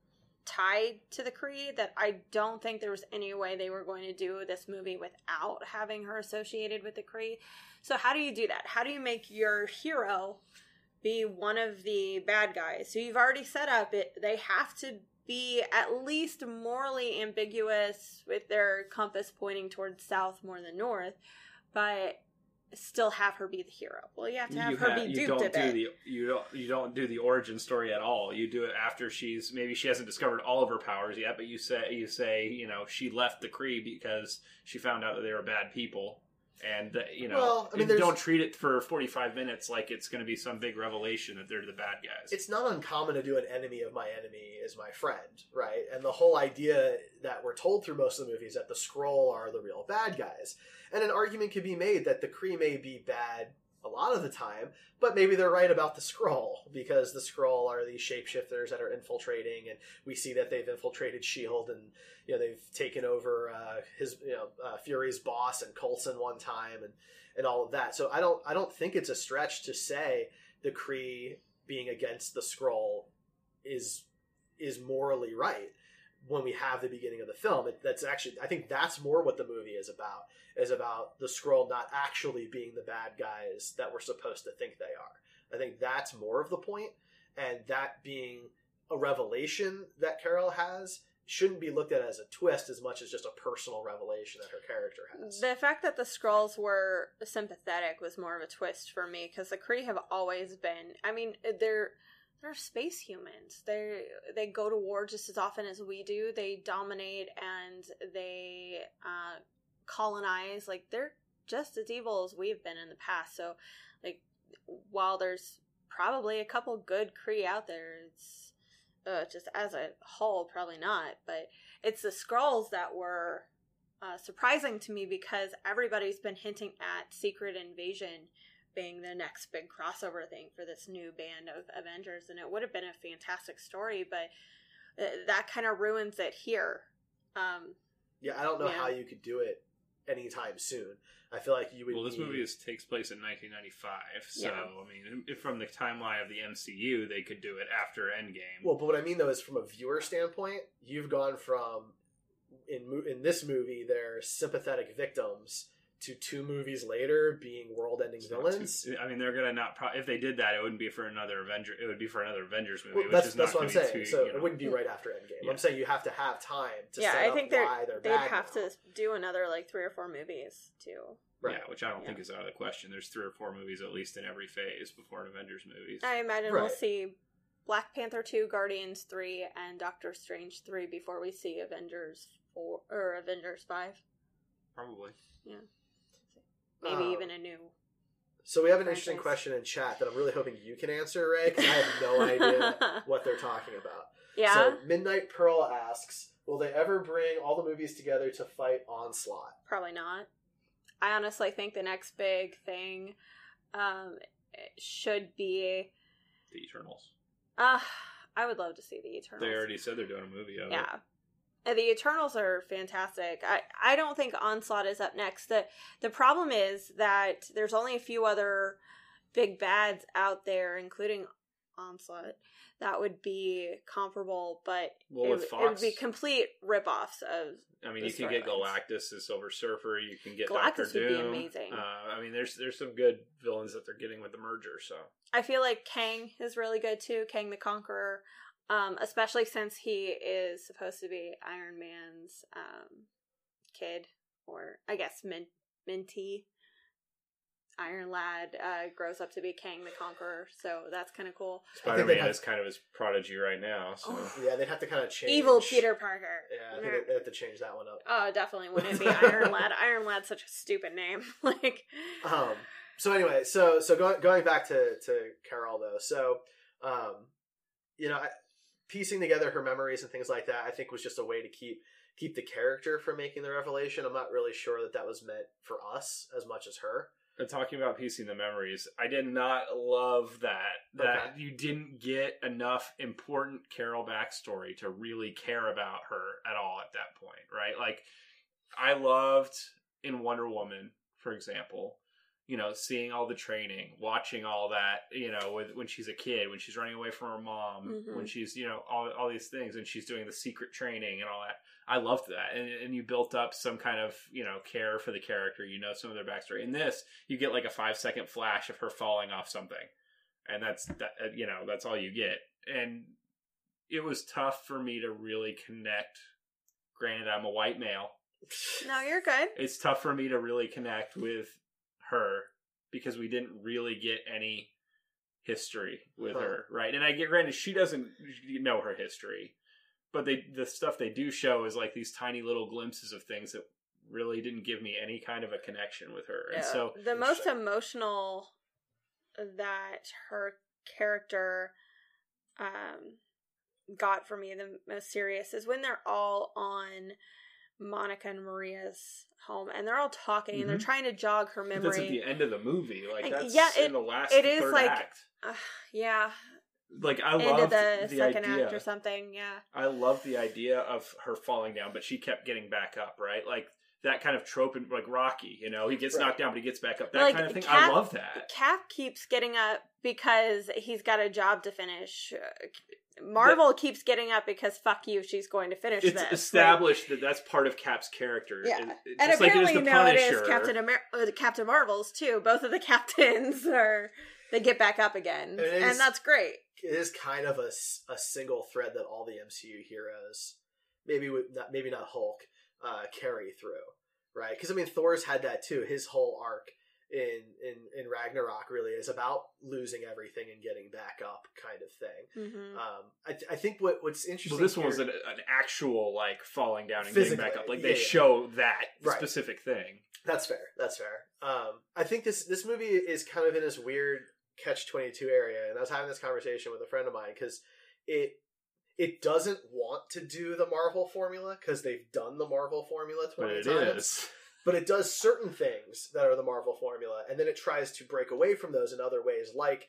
tied to the Kree that I don't think there was any way they were going to do this movie without having her associated with the Kree. So how do you do that? How do you make your hero be one of the bad guys? So you've already set up it. They have to be at least morally ambiguous with their compass pointing towards south more than north, but still have her be the hero. Well, you have to have you her ha- be you duped don't a do bit. the you don't you don't do the origin story at all. You do it after she's maybe she hasn't discovered all of her powers yet, but you say you say you know she left the Kree because she found out that they were bad people, and uh, you know Well, I mean, you there's- don't treat it for forty-five minutes like it's going to be some big revelation that they're the bad guys. It's not uncommon to do an enemy of my enemy is my friend, right? And the whole idea that we're told through most of the movie is that the Skrull are the real bad guys. And an argument could be made that the Kree may be bad a lot of the time, but maybe they're right about the Skrull, because the Skrull are these shapeshifters that are infiltrating, and we see that they've infiltrated S H I E L D, and you know they've taken over uh, his you know uh, Fury's boss and Coulson one time, and and all of that. So I don't I don't think it's a stretch to say the Kree being against the Skrull is is morally right when we have the beginning of the film. It, that's actually, I think that's more what the movie is about, is about the Skrull not actually being the bad guys that we're supposed to think they are. I think that's more of the point, and that being a revelation that Carol has shouldn't be looked at as a twist as much as just a personal revelation that her character has. The fact that the Skrulls were sympathetic was more of a twist for me, because the Kree have always been, I mean, they're they're space humans. They they go to war just as often as we do. They dominate and they uh, colonize. Like, they're just as evil as we've been in the past. So, like, while there's probably a couple good Kree out there, it's uh, just as a whole probably not. But it's the Skrulls that were uh, surprising to me, because everybody's been hinting at Secret Invasion being the next big crossover thing for this new band of Avengers, and it would have been a fantastic story, but th- that kind of ruins it here. Um, yeah, I don't know yeah. how you could do it anytime soon. I feel like you would. Well, this need... movie is, takes place in nineteen ninety-five, so Yeah. I mean, if from the timeline of the M C U, they could do it after Endgame. Well, but what I mean though is, from a viewer standpoint, you've gone from in mo- in this movie they're sympathetic victims to two movies later being world-ending It's not villains. too- I mean, they're gonna not. Pro- if they did that, it wouldn't be for another Avenger. It would be for another Avengers movie, Well, which that's is that's not what I'm gonna saying. be too, So you know, it wouldn't be right after Endgame. Yeah. I'm saying you have to have time to yeah, set I up think why they're, they're they'd bad have now. to do another, like, three or four movies, too. Right. Yeah, which I don't Yeah. think is out of the question. There's three or four movies at least in every phase before an Avengers movie. I imagine Right. we'll see Black Panther two, Guardians three, and Doctor Strange three before we see Avengers four, or Avengers five. Probably. Maybe Um, even a new... So we have an interesting franchise. question in chat that I'm really hoping you can answer, Ray, because I have no idea what they're talking about. Yeah? So Midnight Pearl asks, will they ever bring all the movies together to fight Onslaught? Probably not. I honestly think the next big thing um, should be... The Eternals. Uh, I would love to see the Eternals. They already said they're doing a movie of it. Yeah. And the Eternals are fantastic. I, I don't think Onslaught is up next. The, the problem is that there's only a few other big bads out there, including Onslaught, that would be comparable, but Well, it, with it would Fox- be complete rip-offs of I mean, the you can get storylines. Galactus as Silver Surfer. You can get Galactus Doctor would be Doom. amazing. Uh, I mean, there's there's some good villains that they're getting with the merger. So I feel like Kang is really good too, Kang the Conqueror, um, especially since he is supposed to be Iron Man's um, kid, or I guess Min- Minty. Iron Lad uh, grows up to be Kang the Conqueror, so that's kind of cool. Spider they'd Man have- is kind of his prodigy right now. So Yeah, they'd have to kind of change. Evil Peter Parker. Yeah, I think they'd have to change that one up. Oh, definitely wouldn't be Iron Lad. Iron Lad's such a stupid name. Like, Um. So anyway, so so going going back to to Carol though, so um, you know, I, piecing together her memories and things like that, I think was just a way to keep keep the character from making the revelation. I'm not really sure that that was meant for us as much as her. And talking about piecing the memories, I did not love that that Okay. you didn't get enough important Carol backstory to really care about her at all at that point, right? Like, I loved in Wonder Woman, for example, you know, seeing all the training, watching all that, you know, with, when she's a kid, when she's running away from her mom, Mhm. when she's, you know, all all these things, and she's doing the secret training and all that. I loved that, and and you built up some kind of, you know, care for the character. You know some of their backstory. In this, you get like a five second flash of her falling off something, and that's that. uh, You know, that's all you get. And it was tough for me to really connect. Granted, I'm a white male. no, you're good. It's tough for me to really connect with her because we didn't really get any history with Huh. her, right? And I get granted she doesn't know her history. But they the stuff they do show is like these tiny little glimpses of things that really didn't give me any kind of a connection with her. And Yeah. so the most Interesting. emotional that her character um, got for me, the most serious, is when they're all on Monica and Maria's home, and they're all talking, and they're Mhm. trying to jog her but that's at memory. the end of the movie. Like And that's yeah, it- in the last it is third like- act. Uh, yeah, Like I end loved of the, the, second idea. act or something. Yeah, I love the idea of her falling down, but she kept getting back up, right? Like that kind of trope in like Rocky, you know, he gets Right. knocked down but he gets back up. That Like, kind of thing. Cap- I love that. Cap keeps getting up because he's got a job to finish. Uh, Marvel keeps getting up because fuck you, she's going to finish It's this. established that that's part of Cap's character. Yeah. It- it- Like, and just like it is apparently the now it is Punisher. Captain Amer- uh, Captain Marvel's too. Both of the captains are they get back up again, And it is- and that's great. It is kind of a, s- a single thread that all the M C U heroes, maybe with not, maybe not Hulk, uh, carry through, right? Because I mean, Thor's had that too. His whole arc in in in Ragnarok really is about losing everything and getting back up, kind of thing. Mm-hmm. Um, I, I think what what's interesting. Well, this one was here- an, an actual like falling down and Physically, getting back up. Like yeah, they yeah. show that Right. specific thing. That's fair. That's fair. Um, I think this this movie is kind of in this weird catch twenty-two area, and I was having this conversation with a friend of mine because it it doesn't want to do the Marvel formula because they've done the Marvel formula But twenty it times. is. But it does certain things that are the Marvel formula, and then it tries to break away from those in other ways, like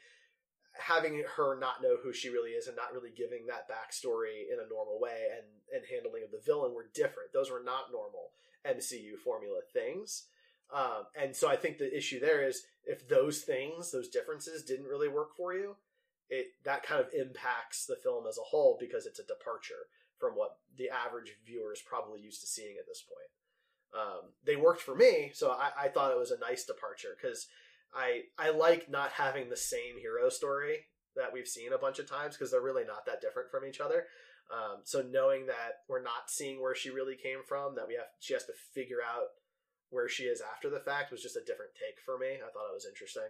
having her not know who she really is and not really giving that backstory in a normal way, and, and handling of the villain were different. Those were not normal M C U formula things. Um, and so I think the issue there is if those things, those differences didn't really work for you, it that kind of impacts the film as a whole because it's a departure from what the average viewer is probably used to seeing at this point. Um, they worked for me, so I, I thought it was a nice departure because I I like not having the same hero story that we've seen a bunch of times because they're really not that different from each other. Um, so knowing that we're not seeing where she really came from, that we have she has to figure out where she is after the fact was just a different take for me. I thought it was interesting.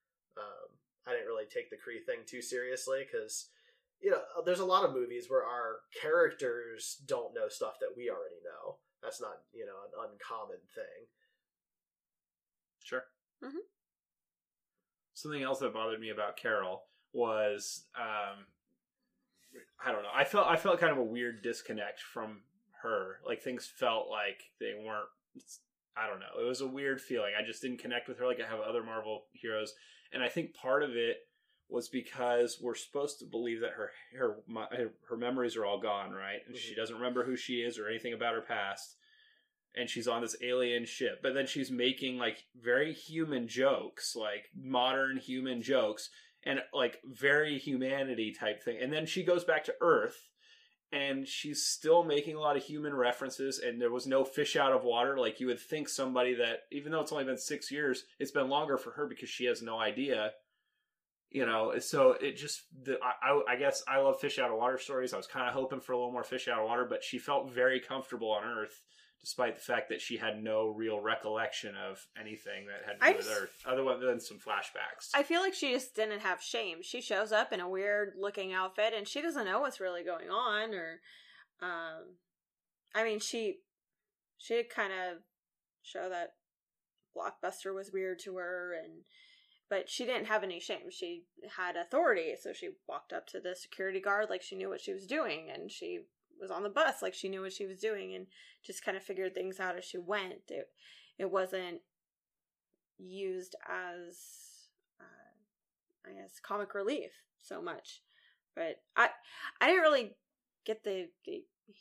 Um, I didn't really take the Kree thing too seriously because, you know, there's a lot of movies where our characters don't know stuff that we already know. That's not, you know, an uncommon thing. Sure. Mhm. Something else that bothered me about Carol was um, I don't know. I felt I felt kind of a weird disconnect from her. Like things felt like they weren't. I don't know. It was a weird feeling. I just didn't connect with her like I have other Marvel heroes, and I think part of it was because we're supposed to believe that her her her memories are all gone, right? And mm-hmm. she doesn't remember who she is or anything about her past. And she's on this alien ship, but then she's making like very human jokes, like modern human jokes. and like very humanity type thing. And then she goes back to Earth, and she's still making a lot of human references, and there was no fish out of water. Like you would think somebody that, even though it's only been six years, it's been longer for her because she has no idea. You know, so it just, the, I, I guess I love fish out of water stories. I was kind of hoping for a little more fish out of water, but she felt very comfortable on Earth, despite the fact that she had no real recollection of anything that had to do I with just- Earth, other than some flashbacks. I feel like she just didn't have shame. She shows up in a weird looking outfit and she doesn't know what's really going on, or um I mean she she did kind of show that Blockbuster was weird to her, and but she didn't have any shame. She had authority, so she walked up to the security guard like she knew what she was doing, and she was on the bus like she knew what she was doing, and just kind of figured things out as she went. It it wasn't used as uh, I guess comic relief so much, but I I didn't really get the, the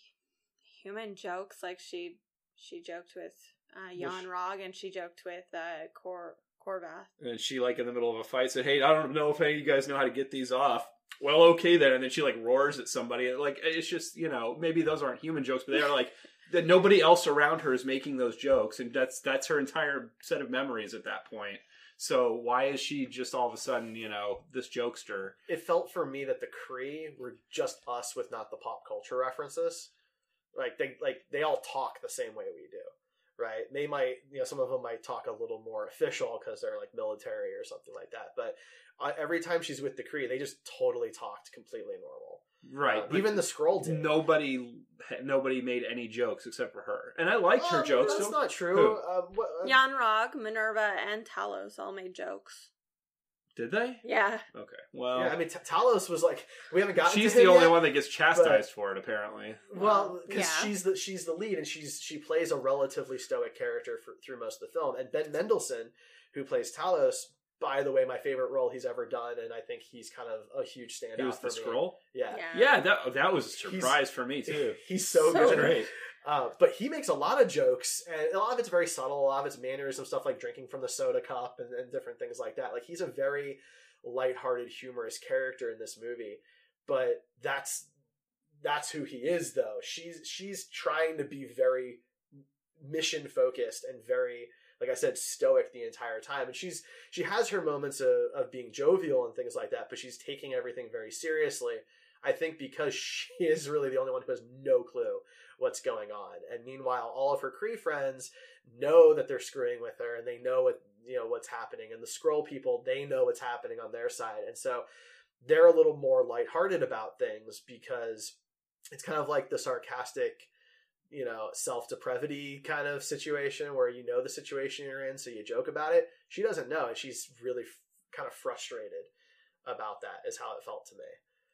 human jokes. Like she she joked with uh, Jan Rog, and she joked with uh, Cor Corvath. And she, like, in the middle of a fight said, hey, I don't know if any of you guys know how to get these off. Well, okay then. And then she, like, roars at somebody. Like, it's just, you know, maybe those aren't human jokes, but they are, like, that nobody else around her is making those jokes. And that's that's her entire set of memories at that point. So why is she just all of a sudden, you know, this jokester? It felt for me that the Kree were just us with not the pop culture references. Like, they, like, they all talk the same way we do. Right, they might, you know, some of them might talk a little more official because they're like military or something like that. But uh, every time she's with the Kree, they just totally talked completely normal. Right, uh, even the Skrull did. Nobody, nobody made any jokes except for her, and I liked her um, jokes. That's so, not true. Uh, what, uh, Jan Rog, Minerva, and Talos all made jokes. Did they? Yeah. Okay. Well, yeah, I mean, T- Talos was like, we haven't gotten. She's to him the only yet, one that gets chastised but, for it, apparently. Well, because Yeah. she's the she's the lead, and she's she plays a relatively stoic character for, through most of the film. And Ben Mendelsohn, who plays Talos, by the way, my favorite role he's ever done, and I think he's kind of a huge standout. He was for the me. Skrull. Yeah. Yeah. Yeah, that that was a He's- surprise for me too. He's so, So good. Great. Uh, but he makes a lot of jokes, and a lot of it's very subtle. A lot of it's mannerism stuff, like drinking from the soda cup and, and different things like that. Like, he's a very lighthearted, humorous character in this movie. But that's that's who he is, though. She's she's trying to be very mission focused and very, like I said, stoic the entire time. And she's she has her moments of, of being jovial and things like that, but she's taking everything very seriously. I think because she is really the only one who has no clue what's going on. And meanwhile, all of her Kree friends know that they're screwing with her, and they know what you know what's happening. And the Skrull people, they know what's happening on their side. And so they're a little more lighthearted about things, because it's kind of like the sarcastic, you know, self-depravity kind of situation where you know the situation you're in, so you joke about it. She doesn't know, and she's really f- kind of frustrated about that, is how it felt to me.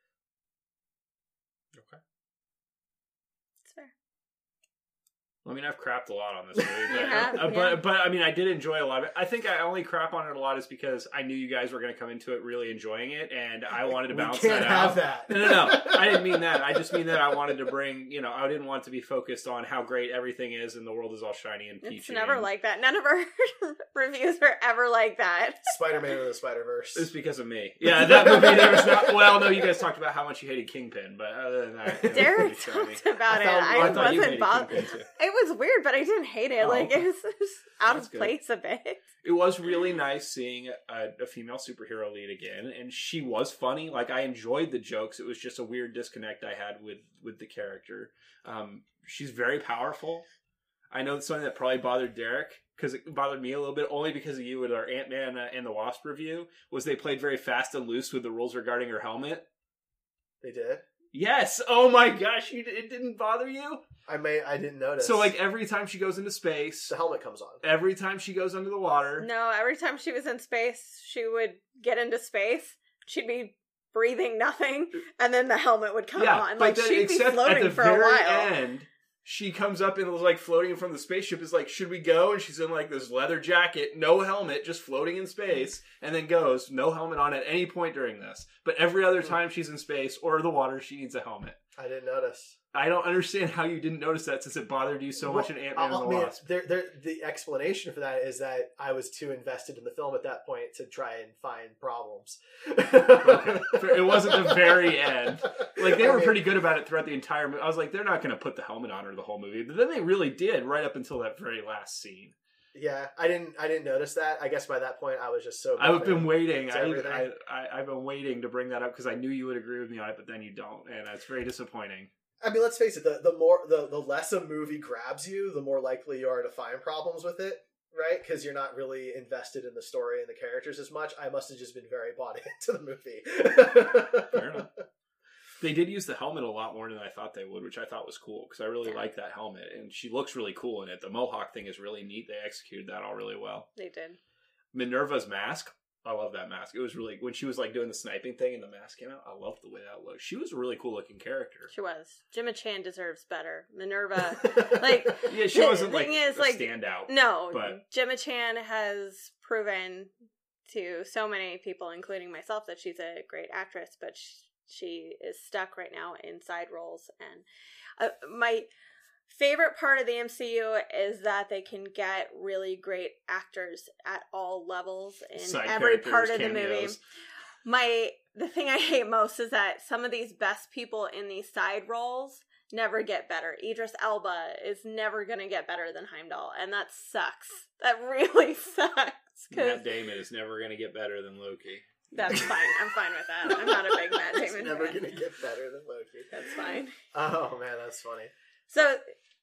Okay. It's fair. I mean, I've crapped a lot on this movie, but, You have, uh, yeah. but but I mean, I did enjoy a lot of it. I think I only crap on it a lot is because I knew you guys were going to come into it really enjoying it, and I wanted to bounce we can't that have out. that. No, no, no. I didn't mean that. I just mean that I wanted to bring, you know, I didn't want to be focused on how great everything is and the world is all shiny and peachy. It's never and like that. None of our reviews were ever like that. Spider-Man and the Spider-Verse. It's because of me. Yeah, that movie, there was not, well, no, you guys talked about how much you hated Kingpin, but other than that, it was Derek pretty shiny. talked about I it. found- I, Oh, I thought you wasn't hated bothered. Kingpin, too. It was weird, but I didn't hate it. Oh, like, okay. it was, it was out That's of good. place a bit. It was really nice seeing a, a female superhero lead again, and she was funny. Like, I enjoyed the jokes. It was just a weird disconnect I had with, with the character. Um, she's very powerful. I know it's something that probably bothered Derek, because it bothered me a little bit, only because of you with our Ant-Man uh, and the Wasp review, was they played very fast and loose with the rules regarding her helmet. They did? Yes! Oh my gosh, you, it didn't bother you? I may I didn't notice. So, like, every time she goes into space, the helmet comes on. every time she goes under the water... No, every time she was in space, she would get into space. She'd be breathing nothing, and then the helmet would come yeah, on. but Like, then, she'd be except floating at the for very a while. end, she comes up and was like floating from the spaceship. Is like, should we go? And she's in like this leather jacket, no helmet, just floating in space, and then goes, no helmet on at any point during this. But every other time she's in space or the water, she needs a helmet. I didn't notice. I don't understand how you didn't notice that since it bothered you so Well, much in Ant-Man I and the mean, Wasp. there, there, the explanation for that is that I was too invested in the film at that point to try and find problems. Okay. It wasn't the very end. Like, they I were mean, pretty good about it throughout the entire movie. I was like, they're not going to put the helmet on her the whole movie. But then they really did right up until that very last scene. Yeah, I didn't. I didn't notice that. I guess by that point, I was just so. I've been waiting. to I, everything. I, I, I've been waiting to bring that up because I knew you would agree with me on it, but then you don't. And that's very disappointing. I mean, let's face it. The the more the, the less a movie grabs you, the more likely you are to find problems with it, right? Because you're not really invested in the story and the characters as much. I must have just been very bought into the movie. Fair enough. They did use the helmet a lot more than I thought they would, which I thought was cool because I really Yeah. like that helmet, and she looks really cool in it. The mohawk thing is really neat. They executed that all really well. They did. Minerva's mask, I love that mask. It was really when she was like doing the sniping thing and the mask came out. I loved the way that looked. She was a really cool looking character. She was. Gemma Chan deserves better. Minerva, like, Yeah, she the wasn't like thing is, a like, standout. no, but- Gemma Chan has proven to so many people, including myself, that she's a great actress, but she, she is stuck right now in side roles. And uh, my favorite part of the M C U is that they can get really great actors at all levels in Side every characters, part of the cameos. movie. My the thing I hate most is that some of these best people in these side roles never get better. Idris Elba is never going to get better than Heimdall, and that sucks. That really sucks. 'Cause Matt Damon is never going to get better than Loki. that's fine. I'm fine with that. I'm not a big Matt It's Damon never fan. gonna get better than Loki. That's fine. Oh man, that's funny. So,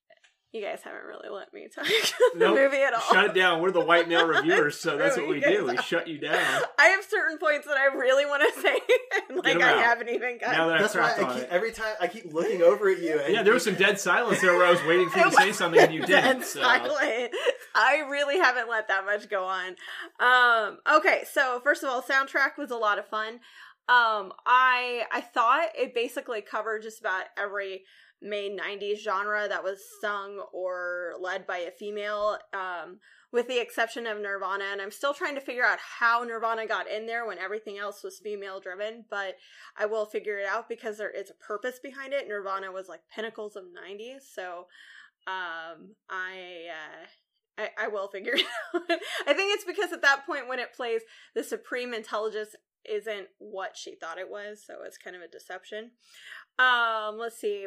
you guys haven't really let me talk the Nope. movie at all. Shut it down. We're the white male reviewers, so that's what we You guys do. We are- shut you down. I have certain points that I really want to say, and like them I out. haven't even gotten. Now that I've That's why crapped I on keep, it. every time I keep looking over at you. And Yeah, there was some dead silence there where I was waiting for you to say something and you didn't. Dead So. silent. I really haven't let that much go on. Um, okay, so first of all, soundtrack was a lot of fun. Um, I I thought it basically covered just about every main nineties genre that was sung or led by a female, um, with the exception of Nirvana. And I'm still trying to figure out how Nirvana got in there when everything else was female driven, but I will figure it out because there is a purpose behind it. Nirvana was like pinnacles of nineties, so um, I, uh, I I will figure it out. I think it's because at that point when it plays, the Supreme Intelligence isn't what she thought it was, so it's kind of a deception. Um, let's see.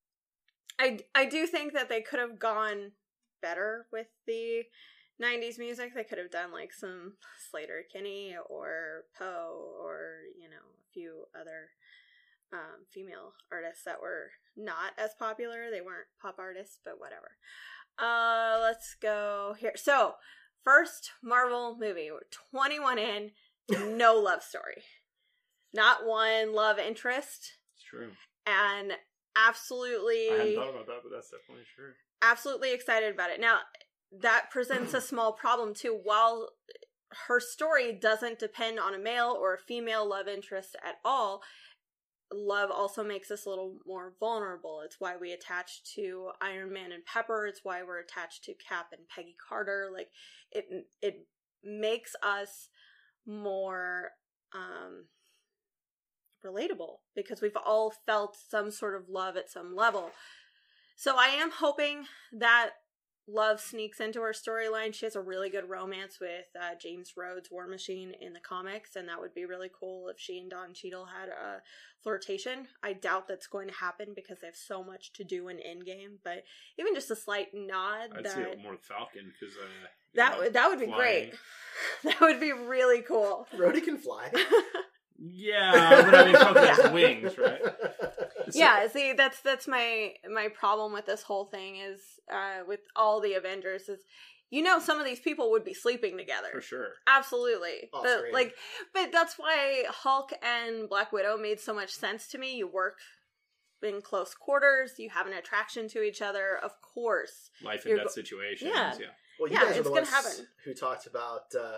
I, I do think that they could have gone better with the nineties music. They could have done like some Slater Kinney or Poe or, you know, a few other um, female artists that were not as popular. They weren't pop artists, but whatever. Uh, let's go here. So, first Marvel movie. We're twenty-one in, no love story. Not one love interest. It's true. And absolutely I hadn't thought about that, but that's definitely true. absolutely excited about it. Now, that presents a small problem too. While her story doesn't depend on a male or a female love interest at all, love also makes us a little more vulnerable. It's why we attach to Iron Man and Pepper. It's why we're attached to Cap and Peggy Carter. Like, it it makes us more um relatable because we've all felt some sort of love at some level. So I am hoping that love sneaks into her storyline. She has a really good romance with uh, James Rhodes' War Machine in the comics, and that would be really cool if she and Don Cheadle had a flirtation. I doubt that's going to happen because they have so much to do in Endgame, but even just a slight nod. I'd that see it more with Falcon because uh, that, know, would that would be flying. great. That would be really cool. Rhodey can fly. Yeah, but I mean, Falcon has wings, right? So- Yeah, see, that's that's my my problem with this whole thing is uh, with all the Avengers is, you know, some of these people would be sleeping together for sure. Absolutely, Off but screen. like, but that's why Hulk and Black Widow made so much sense to me. You work in close quarters, you have an attraction to each other. Of course, Life and You're death go- situations. Yeah. Yeah. Well, you Yeah, guys are it's the gonna ones happen. who talked about uh,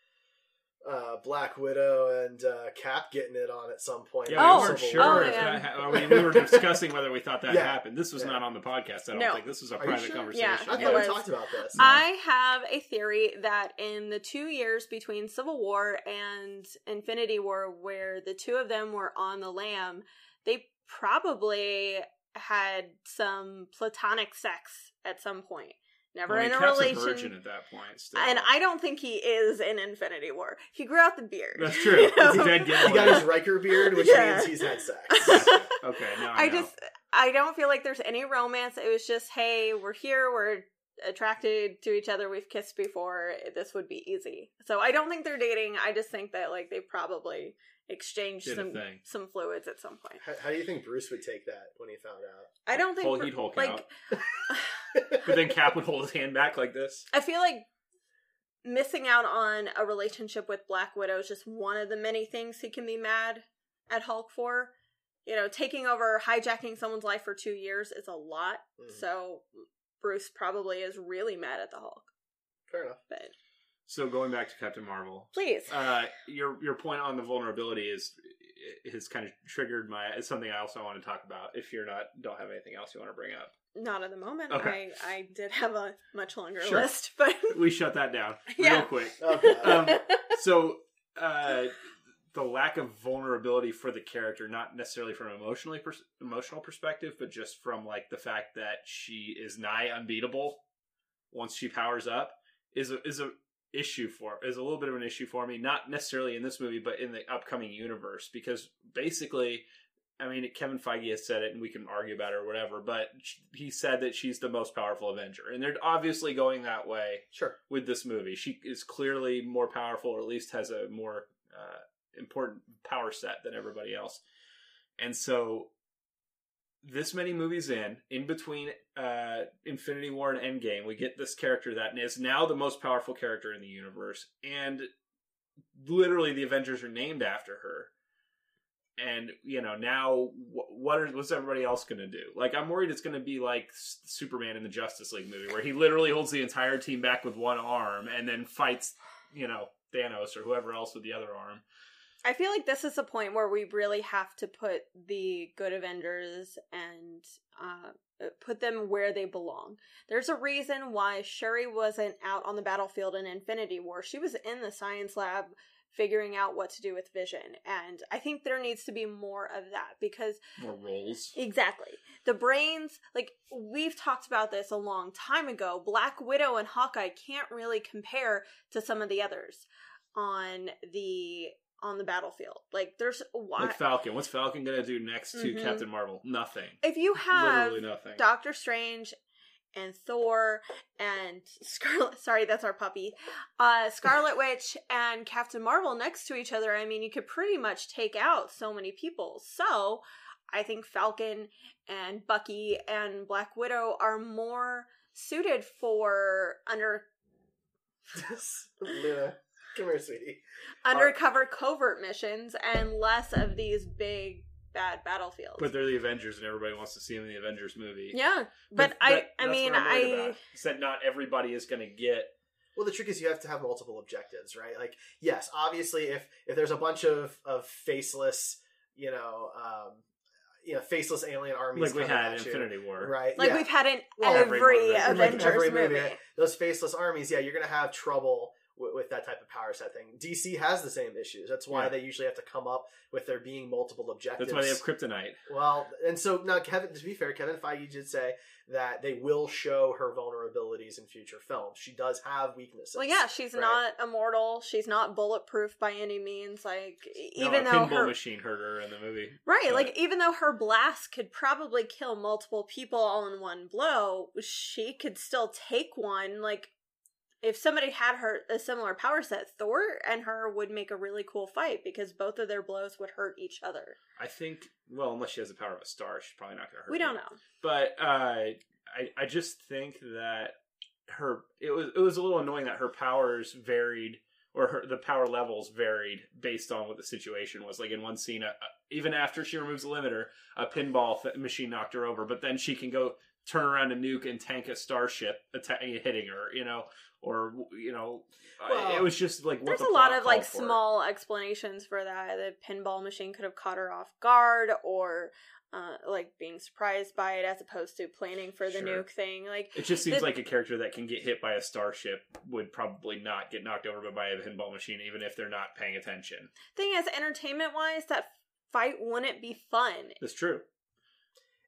uh, Black Widow and uh, Cap getting it on at some point. Yeah, Oh, we weren't Civil sure oh, if yeah. that ha- I mean, we were discussing whether we thought that Yeah. happened. This was Yeah. not on the podcast. I don't No. think this was a Are you private sure? conversation. Yeah, I it thought was. we talked about this. I have a theory that in the two years between Civil War and Infinity War, where the two of them were on the lam, they probably had some platonic sex at some point. Never Well, in a Cap's relation. a virgin at that point. Still. And I don't think he is in Infinity War. He grew out the beard. That's true. You know? He did get He got his Riker beard, which Yeah. means he's had sex. Okay, now I, I know. just, I don't feel like there's any romance. It was just, hey, we're here, we're attracted to each other, we've kissed before, this would be easy. So I don't think they're dating. I just think that like they probably exchanged Did a some thing. some fluids at some point. How, how do you think Bruce would take that when he found out? I don't think Well, he'd Hulk like out. But then Cap would hold his hand back like this. I feel like missing out on a relationship with Black Widow is just one of the many things he can be mad at Hulk for. You know, taking over, hijacking someone's life for two years is a lot. Mhm. So Bruce probably is really mad at the Hulk. Fair enough. But So going back to Captain Marvel, please. uh, your your point on the vulnerability is has kind of triggered my. It's something I also want to talk about. If you're not don't have anything else you want to bring up, Not at the moment. Okay. I, I did have a much longer Sure. list, but we shut that down Yeah. real quick. Okay. Um, so uh, the lack of vulnerability for the character, not necessarily from an emotionally pers- emotional perspective, but just from like the fact that she is nigh unbeatable once she powers up, is a is a issue for is a little bit of an issue for me. Not necessarily in this movie, but in the upcoming universe, because basically, I mean, Kevin Feige has said it, and we can argue about it or whatever, but he said that she's the most powerful Avenger, and they're obviously going that way Sure. with this movie. She is clearly more powerful, or at least has a more uh, important power set than everybody else. And so, this many movies in, in between uh, Infinity War and Endgame, we get this character that is now the most powerful character in the universe, and literally the Avengers are named after her. And, you know, now what are, what's everybody else going to do? Like, I'm worried it's going to be like Superman in the Justice League movie, where he literally holds the entire team back with one arm and then fights, you know, Thanos or whoever else with the other arm. I feel like this is a point where we really have to put the good Avengers and uh, put them where they belong. There's a reason why Shuri wasn't out on the battlefield in Infinity War. She was in the science lab figuring out what to do with Vision. And I think there needs to be more of that because... More roles. Exactly. The brains, like, we've talked about this a long time ago. Black Widow and Hawkeye can't really compare to some of the others on the... on the battlefield. Like, there's... Why- Like Falcon. What's Falcon going to do next to Mhm. Captain Marvel? Nothing. If you have Literally nothing. Doctor Strange and Thor and Scarlet... Sorry, that's our puppy. Uh, Scarlet Witch and Captain Marvel next to each other, I mean, you could pretty much take out so many people. So, I think Falcon and Bucky and Black Widow are more suited for under... Luna, come here, sweetie. undercover covert missions and less of these big bad battlefields. But they're the Avengers, and everybody wants to see them in the Avengers movie. yeah, but, I, that- I that's mean, what I'm worried I, about, is that not everybody is going to get. Well, the trick is you have to have multiple objectives, right? Like, yes, obviously, if if there's a bunch of of faceless, you know, um, you know, faceless alien armies, Like we coming had at in you, Infinity War. right? like yeah. we've had in Well, every, every movie. Avengers Like every movie. movie, those faceless armies, yeah, you're gonna have trouble with, with that type of power set thing. D C has the same issues. That's why Yeah. they usually have to come up with there being multiple objectives. That's why they have Kryptonite. Well, and so now, Kevin. To be fair, Kevin Feige did say that they will show her vulnerabilities in future films. She does have weaknesses. Well, yeah, she's right? not immortal. She's not bulletproof by any means. Like, No, even a though pinball her machine hurt her in the movie. right, But- like even though her blast could probably kill multiple people all in one blow, she could still take one. Like, if somebody had her a similar power set, Thor and her would make a really cool fight because both of their blows would hurt each other. I think, well, unless she has the power of a star, she's probably not going to hurt We you. don't know. But uh, I, I just think that her it was it was a little annoying that her powers varied, or her the power levels varied based on what the situation was. Like in one scene, uh, even after she removes the limiter, a pinball th- machine knocked her over, but then she can go turn around a nuke and tank a starship, atta- hitting her. You know. Or, you know, Well, it was just like what There's the a lot plot of like called for. small explanations for that. The pinball machine could have caught her off guard, or uh, like being surprised by it, as opposed to planning for the Sure. nuke thing. Like, It just seems the- like a character that can get hit by a starship would probably not get knocked over by a pinball machine, even if they're not paying attention. thing is, entertainment wise, that fight wouldn't be fun. That's true.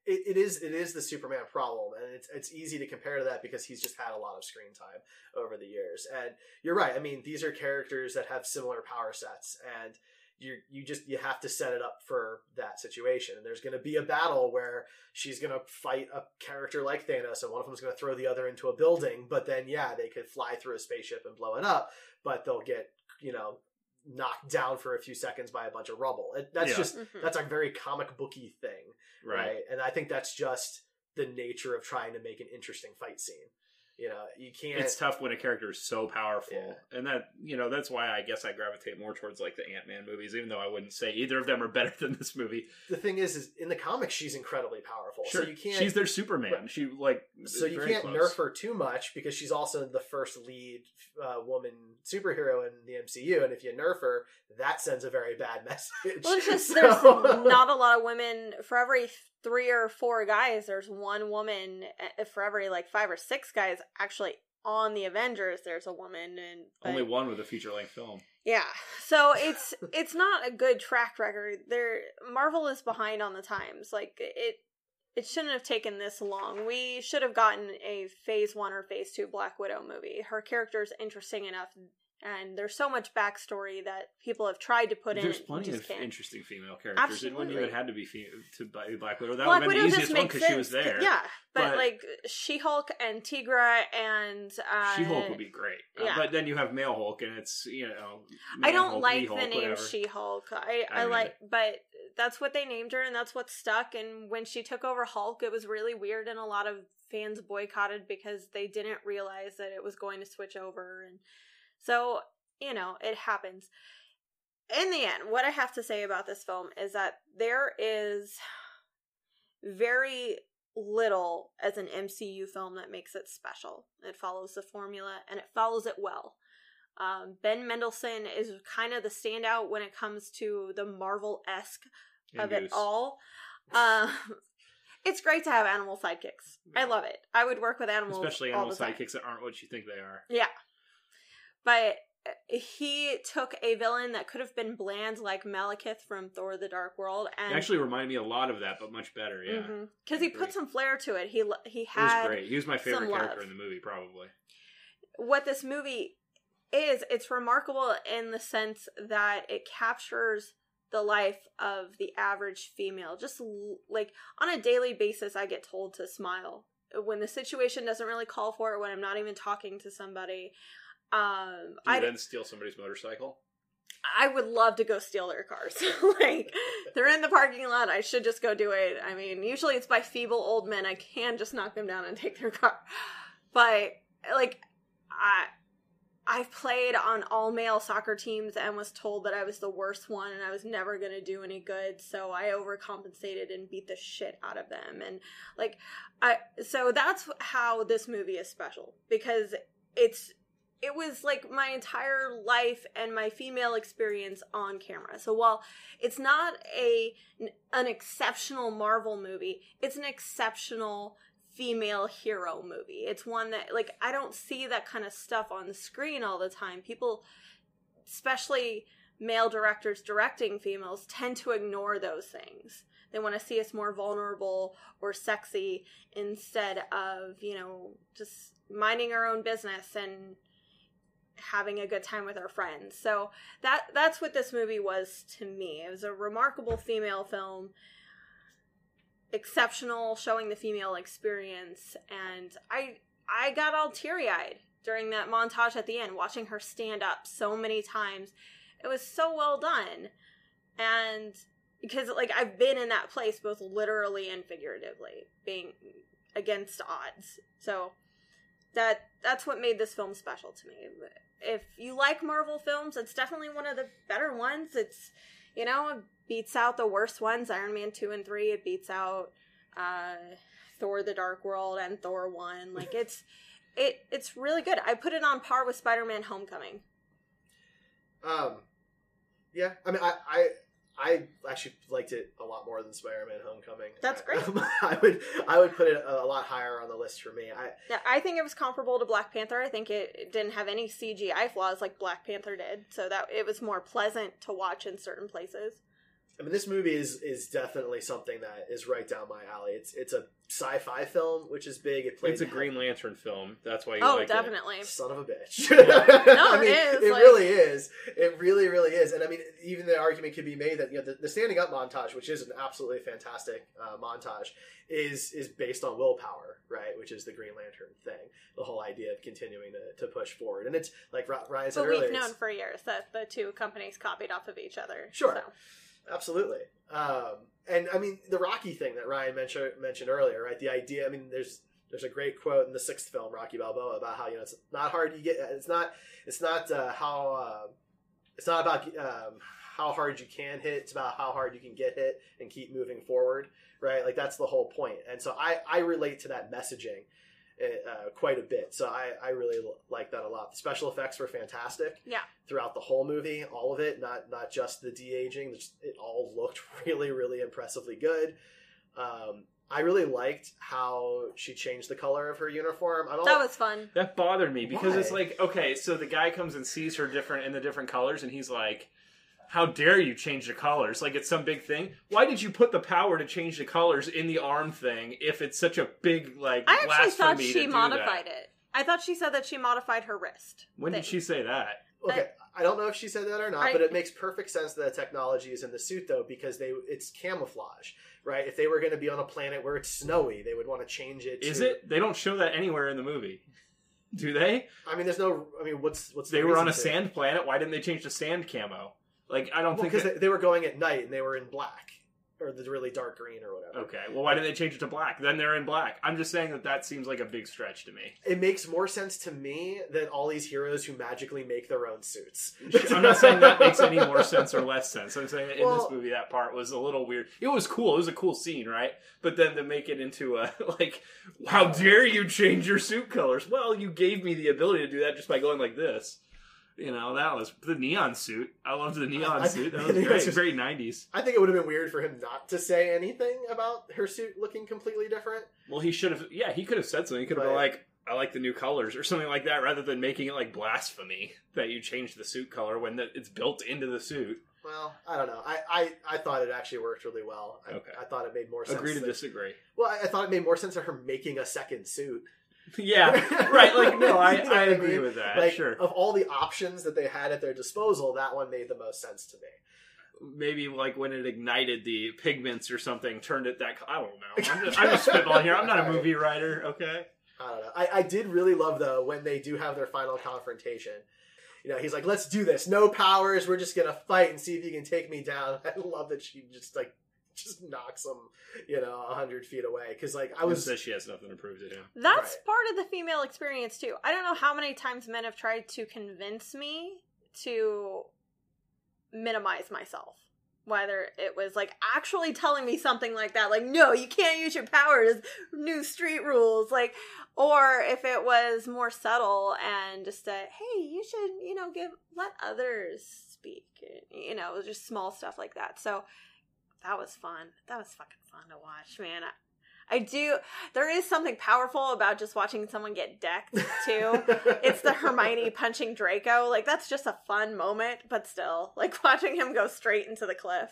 it, it is it is the Superman problem, and it's it's easy to compare to that because he's just had a lot of screen time over the years. And you're right. I mean, these are characters that have similar power sets, and you you just you have to set it up for that situation. And there's going to be a battle where she's going to fight a character like Thanos, and one of them is going to throw the other into a building. But then, yeah, they could fly through a spaceship and blow it up, but they'll get, you know, knocked down for a few seconds by a bunch of rubble. It, that's Yeah. just Mhm. that's a very comic booky thing, right. Right. And I think that's just the nature of trying to make an interesting fight scene. You know, you can't. It's tough when a character is so powerful, Yeah. and that you know that's why I guess I gravitate more towards like the Ant-Man movies, even though I wouldn't say either of them are better than this movie. The thing is, is in the comics she's incredibly powerful, Sure, so you can't. she's their Superman. Right. She like so is you very can't close. nerf her too much because she's also the first lead uh, woman superhero in the M C U, and if you nerf her, that sends a very bad message. Well, it's just So- there's not a lot of women. For every three or four guys, there's one woman. uh, For every like five or six guys, actually on the Avengers, there's a woman, and but- Only one with a feature-length film. Yeah, so it's it's not a good track record. There, Marvel is behind on the times. Like it, it shouldn't have taken this long. We should have gotten a Phase One or Phase Two Black Widow movie. Her character is interesting enough, and there's so much backstory that people have tried to put in. There's and plenty just of can't. interesting female characters. It wouldn't Absolutely. even have to be fe- to buy Black Widow. That Black would have been Widow the just easiest one makes because sense. she was there. Yeah, but, But- like She-Hulk and Tigra and uh, She-Hulk would be great. Uh, yeah. but then you have male Hulk, and it's, you know... I don't Man-Hulk, like Me-Hulk, the name whatever. She-Hulk. I, I I don't like, but that's what they named her, and that's what stuck. And when she took over Hulk, it was really weird, and a lot of fans boycotted because they didn't realize that it was going to switch over. And so, you know, it happens. In the end, what I have to say about this film is that there is very little as an M C U film that makes it special. It follows the formula, and it follows it well. Um, Ben Mendelsohn is kind of the standout when it comes to the Marvel-esque And of it Goose. all. Um, it's great to have animal sidekicks. I love it. I would work with animals, Especially all animal the time. sidekicks that aren't what you think they are. Yeah, but he took a villain that could have been bland, like Malekith from Thor: The Dark World, and It actually reminded me a lot of that, but much better, yeah. because I he put agree. some flair to it. He he It was had great. He was my favorite some character love. in the movie, probably. what this movie is. It's remarkable in the sense that it captures the life of the average female. Just l- like on a daily basis, I get told to smile when the situation doesn't really call for it. When I'm not even talking to somebody, um, Do you I then steal somebody's motorcycle? I would love to go steal their cars. Like, they're in the parking lot. I should just go do it. I mean, usually it's by feeble old men. I can just knock them down and take their car. But, like, I, I've played on all-male soccer teams and was told that I was the worst one and I was never going to do any good. So I overcompensated and beat the shit out of them. And, like, I so that's how this movie is special. Because it's... It was like my entire life and my female experience on camera. So while it's not a an exceptional Marvel movie, it's an exceptional female hero movie. It's one that, like, I don't see that kind of stuff on the screen all the time. People, especially male directors directing females, tend to ignore those things. They want to see us more vulnerable or sexy instead of, you know, just minding our own business and having a good time with our friends. So that that's what this movie was to me. It was a remarkable female film, exceptional, showing the female experience, and I I got all teary-eyed during that montage at the end, watching her stand up so many times. It was so well done. And because, like, I've been in that place both literally and figuratively, being against odds. So that that's what made this film special to me. If you like Marvel films, it's definitely one of the better ones. It's, you know, it beats out the worst ones, Iron Man two and three. It beats out uh, Thor: The Dark World and Thor one. Like, it's it it's really good. I put it on par with Spider-Man: Homecoming. Um, yeah, I mean, I, I, I actually liked it a lot more than Spider-Man: Homecoming. That's great. I, I would, I would put it a, a lot higher on the list for me. I, Yeah, I think it was comparable to Black Panther. I think it, it didn't have any C G I flaws like Black Panther did, so that it was more pleasant to watch in certain places. I mean, this movie is is definitely something that is right down my alley. It's it's a sci-fi film, which is big. It plays It's a Green Lantern film. That's why you oh, like definitely. it. Son of a bitch. No, I mean, it is. It like... really is. It really, really is. And I mean, even the argument could be made that you know the, the standing up montage, which is an absolutely fantastic uh, montage, is is based on willpower, right? Which is the Green Lantern thing. The whole idea of continuing to, to push forward, and it's like Ryan said but earlier. we've known for years that the two companies copied off of each other. Sure. So. Absolutely. Um, and I mean, the Rocky thing that Ryan mentioned mentioned earlier, right? The idea, I mean, there's there's a great quote in the sixth film, Rocky Balboa, about how, you know, it's not hard you get, it's not, it's not uh, how, uh, it's not about um, how hard you can hit, it's about how hard you can get hit and keep moving forward, right? Like, that's the whole point. And so I, I relate to that messaging uh, quite a bit. So I, I really like that a lot. The special effects were fantastic. Yeah. Throughout the whole movie, all of it, not not just the de-aging. It all looked really, really impressively good. Um, I really liked how she changed the color of her uniform. I'm all, that was fun. That bothered me because Why? it's like, okay, so the guy comes and sees her different in the different colors, and he's like, how dare you change the colors? Like, it's some big thing. Why did you put the power to change the colors in the arm thing if it's such a big, like, I actually thought blasphemy she to do modified that? it. I thought she said that she modified her wrist. When thing. did she say that? Okay, I don't know if she said that or not, I- but it makes perfect sense that the technology is in the suit, though, because they it's camouflage, right? If they were going to be on a planet where it's snowy, they would want to change it. Is to, it? They don't show that anywhere in the movie. Do they? I mean, there's no. I mean, what's what's the They were on a reason to? sand planet. Why didn't they change to sand camo? Like, I don't Well, think because that... they, they were going at night and they were in black or the really dark green or whatever. Okay, well, why didn't they change it to black? Then they're in black. I'm just saying that that seems like a big stretch to me. It makes more sense to me than all these heroes who magically make their own suits. I'm not saying that makes any more sense or less sense. I'm saying that in Well- this movie, that part was a little weird. It was cool. It was a cool scene, right? But then to make it into a, like, how dare you change your suit colors? Well, you gave me the ability to do that just by going like this. You know, that was the neon suit. I loved the neon I- suit. That I was think great. that's just- Very nineties. I think it would have been weird for him not to say anything about her suit looking completely different. Well, he should have, yeah, he could have said something. He could have been Right. like, I like the new colors or something like that, rather than making it like blasphemy that you changed the suit color when the, it's built into the suit. Well, I don't know. I, I, I thought it actually worked really well. I, Okay. I thought it made more sense. Agree to that- disagree. Well, I, I thought it made more sense of her making a second suit. Yeah, right. Like, no, I, You know I what agree mean? with that. Like, Sure. of all the options that they had at their disposal, that one made the most sense to me. Maybe like when it ignited the pigments or something, turned it that. I don't know. I'm just, I'm just spitballing here. I'm not a movie writer. Okay. I don't know. I, I did really love, though, when they do have their final confrontation. You know, he's like, let's do this. No powers. We're just going to fight and see if you can take me down. I love that she just, like, just knocks him, you know, a hundred feet away. Because, like, I I was... says she has nothing to prove to him. That's Right. part of the female experience too. I don't know how many times men have tried to convince me to minimize myself. Whether it was like actually telling me something like that, like, no, you can't use your powers, new street rules, like, or if it was more subtle and just a, hey, you should, you know, give, let others speak, you know, just small stuff like that. So that was fun. That was fucking fun to watch, man. I, I do. There is something powerful about just watching someone get decked too. It's the Hermione punching Draco. Like, that's just a fun moment, but still, like, watching him go straight into the cliff.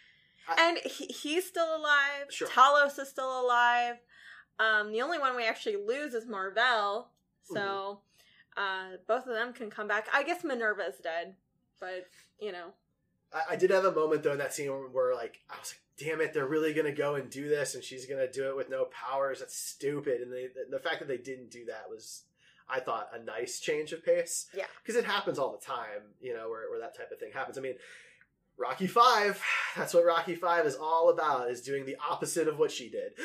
I- and he, he's still alive. Sure. Talos is still alive. Um, the only one we actually lose is Marvel. So, uh, both of them can come back. I guess Minerva's dead, but, you know. I, I did have a moment, though, in that scene where, like, I was like, damn it, they're really going to go and do this, and she's going to do it with no powers. That's stupid. And they, the, the fact that they didn't do that was, I thought, a nice change of pace. Yeah. Because it happens all the time, you know, where, where that type of thing happens. I mean, Rocky Five, that's what Rocky Five is all about, is doing the opposite of what she did.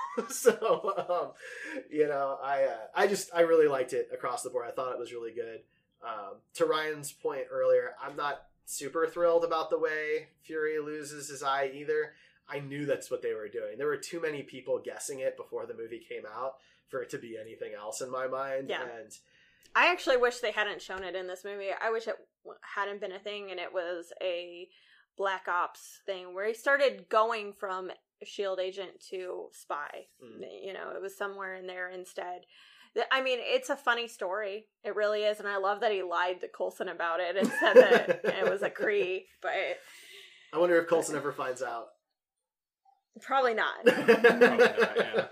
so, um, you know, I uh, I just, I really liked it across the board. I thought it was really good. Um, to Ryan's point earlier, I'm not super thrilled about the way Fury loses his eye either. I knew that's what they were doing. There were too many people guessing it before the movie came out for it to be anything else in my mind. Yeah. And I actually wish they hadn't shown it in this movie. I wish it w- hadn't been a thing and it was a Black Ops thing where he started going from SHIELD agent to spy. Mm. You know, it was somewhere in there instead. The- I mean, it's a funny story. It really is. And I love that he lied to Coulson about it and said that it was a Kree. But I wonder if Coulson ever finds out. Probably not. Probably not, yeah.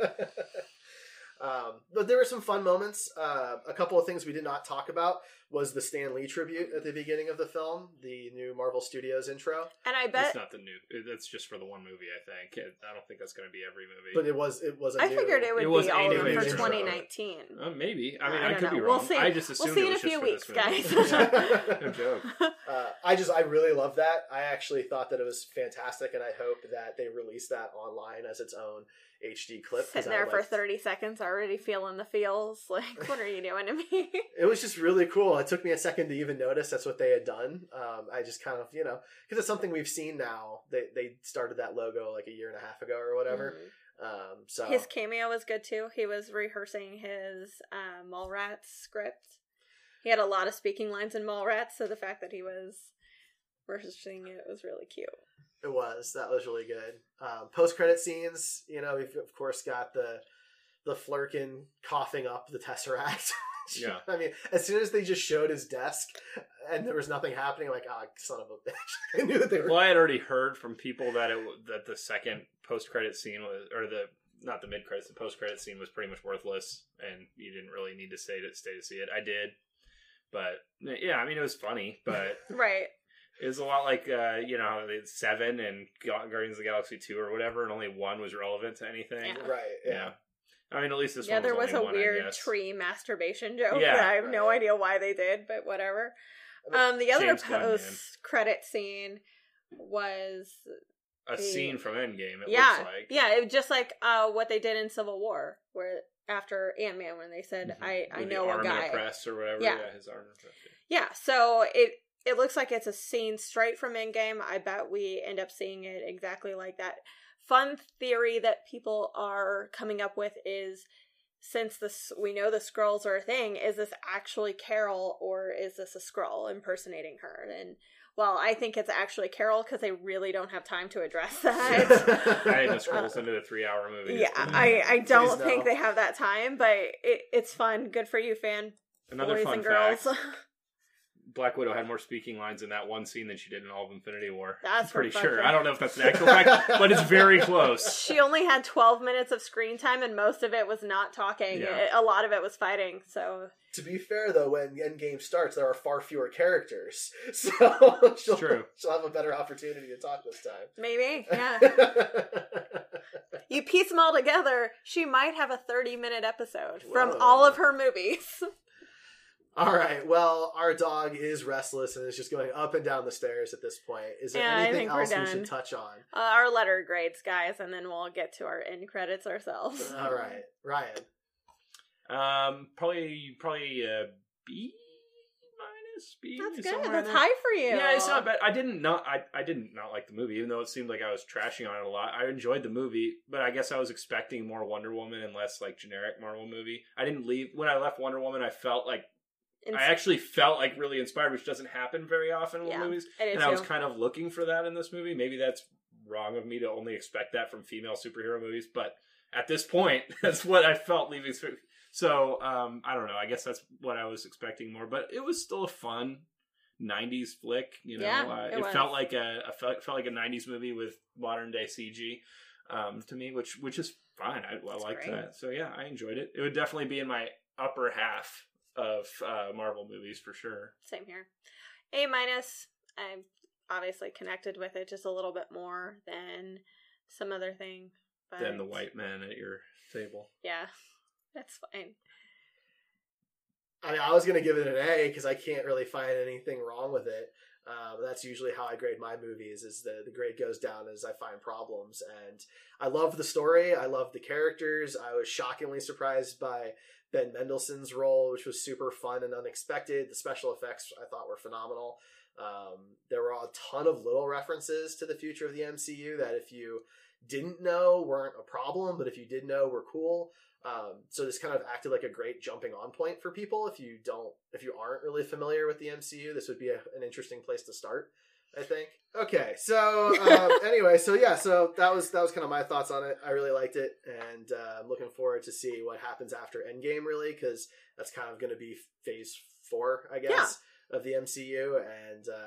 Um, but there were some fun moments. Uh, a couple of things we did not talk about was the Stan Lee tribute at the beginning of the film, the new Marvel Studios intro. And I bet It's not the new. That's just for the one movie, I think. I don't think that's going to be every movie. But it was it was. A I new, figured it would It was be all of them anyway, for intro. twenty nineteen. Uh, maybe. I mean, I I, don't could know. be We'll wrong. see. I just assumed We'll see it in was a few just for weeks, this movie. guys. No joke. Uh, I just I really love that. I actually thought that it was fantastic, and I hope that they release that online as its own H D clip. 'cause Sitting I there for liked- thirty seconds, already feeling the feels. Like, what are you doing to me? It was just really cool. It took me a second to even notice that's what they had done. Um, I just kind of, you know, because it's something we've seen now. They they started that logo like a year and a half ago or whatever. Mhm. Um, so His cameo was good too. He was rehearsing his uh, Mallrats script. He had a lot of speaking lines in Mallrats, so the fact that he was rehearsing it was really cute. it was that was really good. Um, Post credit scenes, you know, we've of course got the the Flurkin coughing up the Tesseract. Yeah. I mean, as soon as they just showed his desk and there was nothing happening, I'm like, ah, oh, son of a bitch. I knew that they were. Well, I had already heard from people that it that the second post credit scene was, or the not the mid credits, the post credit scene was pretty much worthless, and you didn't really need to stay to stay to see it. I did, but yeah, I mean, it was funny, but Right. it was a lot like uh, you know, it's Seven and Guardians of the Galaxy Two or whatever, and only one was relevant to anything. Yeah. Right. Yeah. Yeah. I mean, at least this Yeah, one there was was a only one, I weird guess. tree masturbation joke Yeah, that I have no right. idea why they did, but whatever. But Um, the other James Gunn, man. post-credit scene was A the- scene from Endgame. It yeah, looks like. yeah, it, just like uh, what they did in Civil War, where after Ant-Man, when they said, Mhm. "I I With the know a armor guy." press or whatever. Yeah. Yeah, his armor press. Yeah, so it it looks like it's a scene straight from Endgame. I bet we end up seeing it exactly like that. Fun theory that people are coming up with is, since this we know the Skrulls are a thing, is this actually Carol or is this a Skrull impersonating her? And well, I think it's actually Carol because they really don't have time to address that. I think the scrolls into the three-hour movie. yeah, I, I don't Please think no. they have that time, but it, it's fun. Good for you, fan Another boys fun and girls. fact: Black Widow had more speaking lines in that one scene than she did in all of Infinity War. That's I'm pretty fun sure. fact. I don't know if that's an actual fact, but it's very close. She only had twelve minutes of screen time, and most of it was not talking. Yeah. It- a lot of it was fighting. So To be fair, though, when Endgame starts, there are far fewer characters, so she'll, True. she'll have a better opportunity to talk this time. maybe, yeah. You piece them all together, she might have a thirty-minute episode from Whoa. all of her movies. All right. Well, our dog is restless and is just going up and down the stairs at this point. Is there Yeah, I anything think we're else we done. should touch on? Uh, our letter grades, guys, and then we'll get to our end credits ourselves. All right, Ryan. Um, probably, probably uh, B minus B. That's somewhere good. in That's there. high for you. Yeah, it's not bad. I didn't not. I, I didn't not like the movie, even though it seemed like I was trashing on it a lot. I enjoyed the movie, but I guess I was expecting more Wonder Woman and less like generic Marvel movie. I didn't leave when I left Wonder Woman. I felt like Ins- I actually felt like really inspired, which doesn't happen very often in Yeah, movies. I did And I was too. kind of looking for that in this movie. Maybe that's wrong of me to only expect that from female superhero movies, but at this point, that's what I felt leaving. So um, I don't know. I guess that's what I was expecting more, but it was still a fun nineties flick. You know, Yeah, uh, it it, was. felt like a, a felt, felt like a nineties movie with modern day C G um, to me, which which is fine. I, I liked great. that. So yeah, I enjoyed it. It would definitely be in my upper half of uh, Marvel movies for sure. Same here. A minus. I'm obviously connected with it just a little bit more than some other thing. But Than the white man at your table. Yeah, that's fine. I mean, I was going to give it an A because I can't really find anything wrong with it. Uh, but that's usually how I grade my movies, is the, the grade goes down as I find problems. And I love the story. I love the characters. I was shockingly surprised by Ben Mendelsohn's role, which was super fun and unexpected. The special effects I thought were phenomenal. Um, there were a ton of little references to the future of the M C U that if you didn't know weren't a problem, but if you did know were cool. Um, so this kind of acted like a great jumping on point for people. If you don't, if you aren't really familiar with the M C U, this would be a, an interesting place to start, I think. Okay. So, um, anyway, so yeah, so that was, that was kind of my thoughts on it. I really liked it. And, uh, I'm looking forward to see what happens after Endgame, really, cause that's kind of going to be phase four, I guess, of the M C U. And, uh,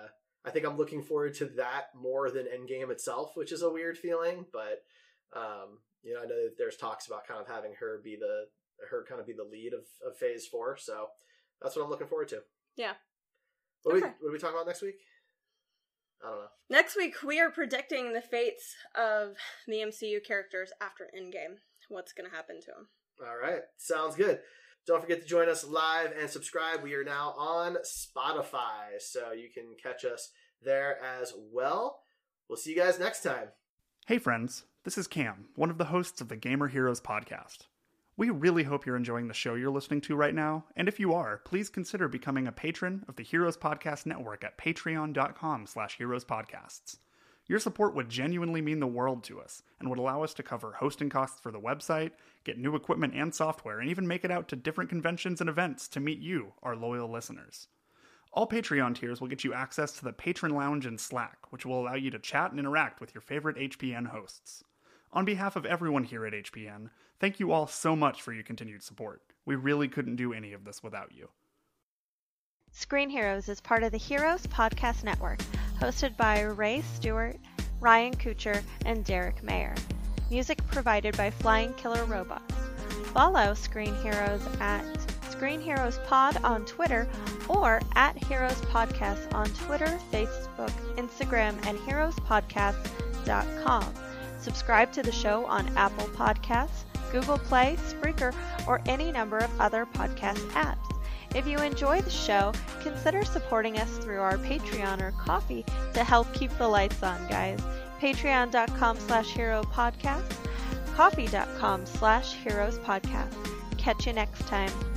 I think I'm looking forward to that more than Endgame itself, which is a weird feeling. But um, you know, I know that there's talks about kind of having her be the her kind of be the lead of, of Phase Four. So that's what I'm looking forward to. Yeah. What, okay. are we, what are we talking about next week? I don't know. Next week, we are predicting the fates of the M C U characters after Endgame. What's going to happen to them. All right. Sounds good. Don't forget to join us live and subscribe. We are now on Spotify, so you can catch us there as well. We'll see you guys next time. Hey friends, this is Cam, one of the hosts of the Gamer Heroes podcast. We really hope you're enjoying the show you're listening to right now, and if you are, please consider becoming a patron of the Heroes Podcast Network at patreon.com slash heroes podcasts. Your support would genuinely mean the world to us, and would allow us to cover hosting costs for the website, get new equipment and software, and even make it out to different conventions and events to meet you, our loyal listeners. All Patreon tiers will get you access to the Patron Lounge and Slack, which will allow you to chat and interact with your favorite H P N hosts. On behalf of everyone here at H P N, thank you all so much for your continued support. We really couldn't do any of this without you. Screen Heroes is part of the Heroes Podcast Network, hosted by Ray Stewart, Ryan Kuchar, and Derek Mayer. Music provided by Flying Killer Robots. Follow Screen Heroes at Screen Heroes Pod on Twitter or at Heroes Podcast on Twitter, Facebook, Instagram, and heroes podcast dot com. Subscribe to the show on Apple Podcasts, Google Play, Spreaker, or any number of other podcast apps. If you enjoy the show, consider supporting us through our Patreon or Ko-fi to help keep the lights on, guys. Patreon.com slash Hero Podcast, Ko-fi.com slash Heroes Podcast. Catch you next time.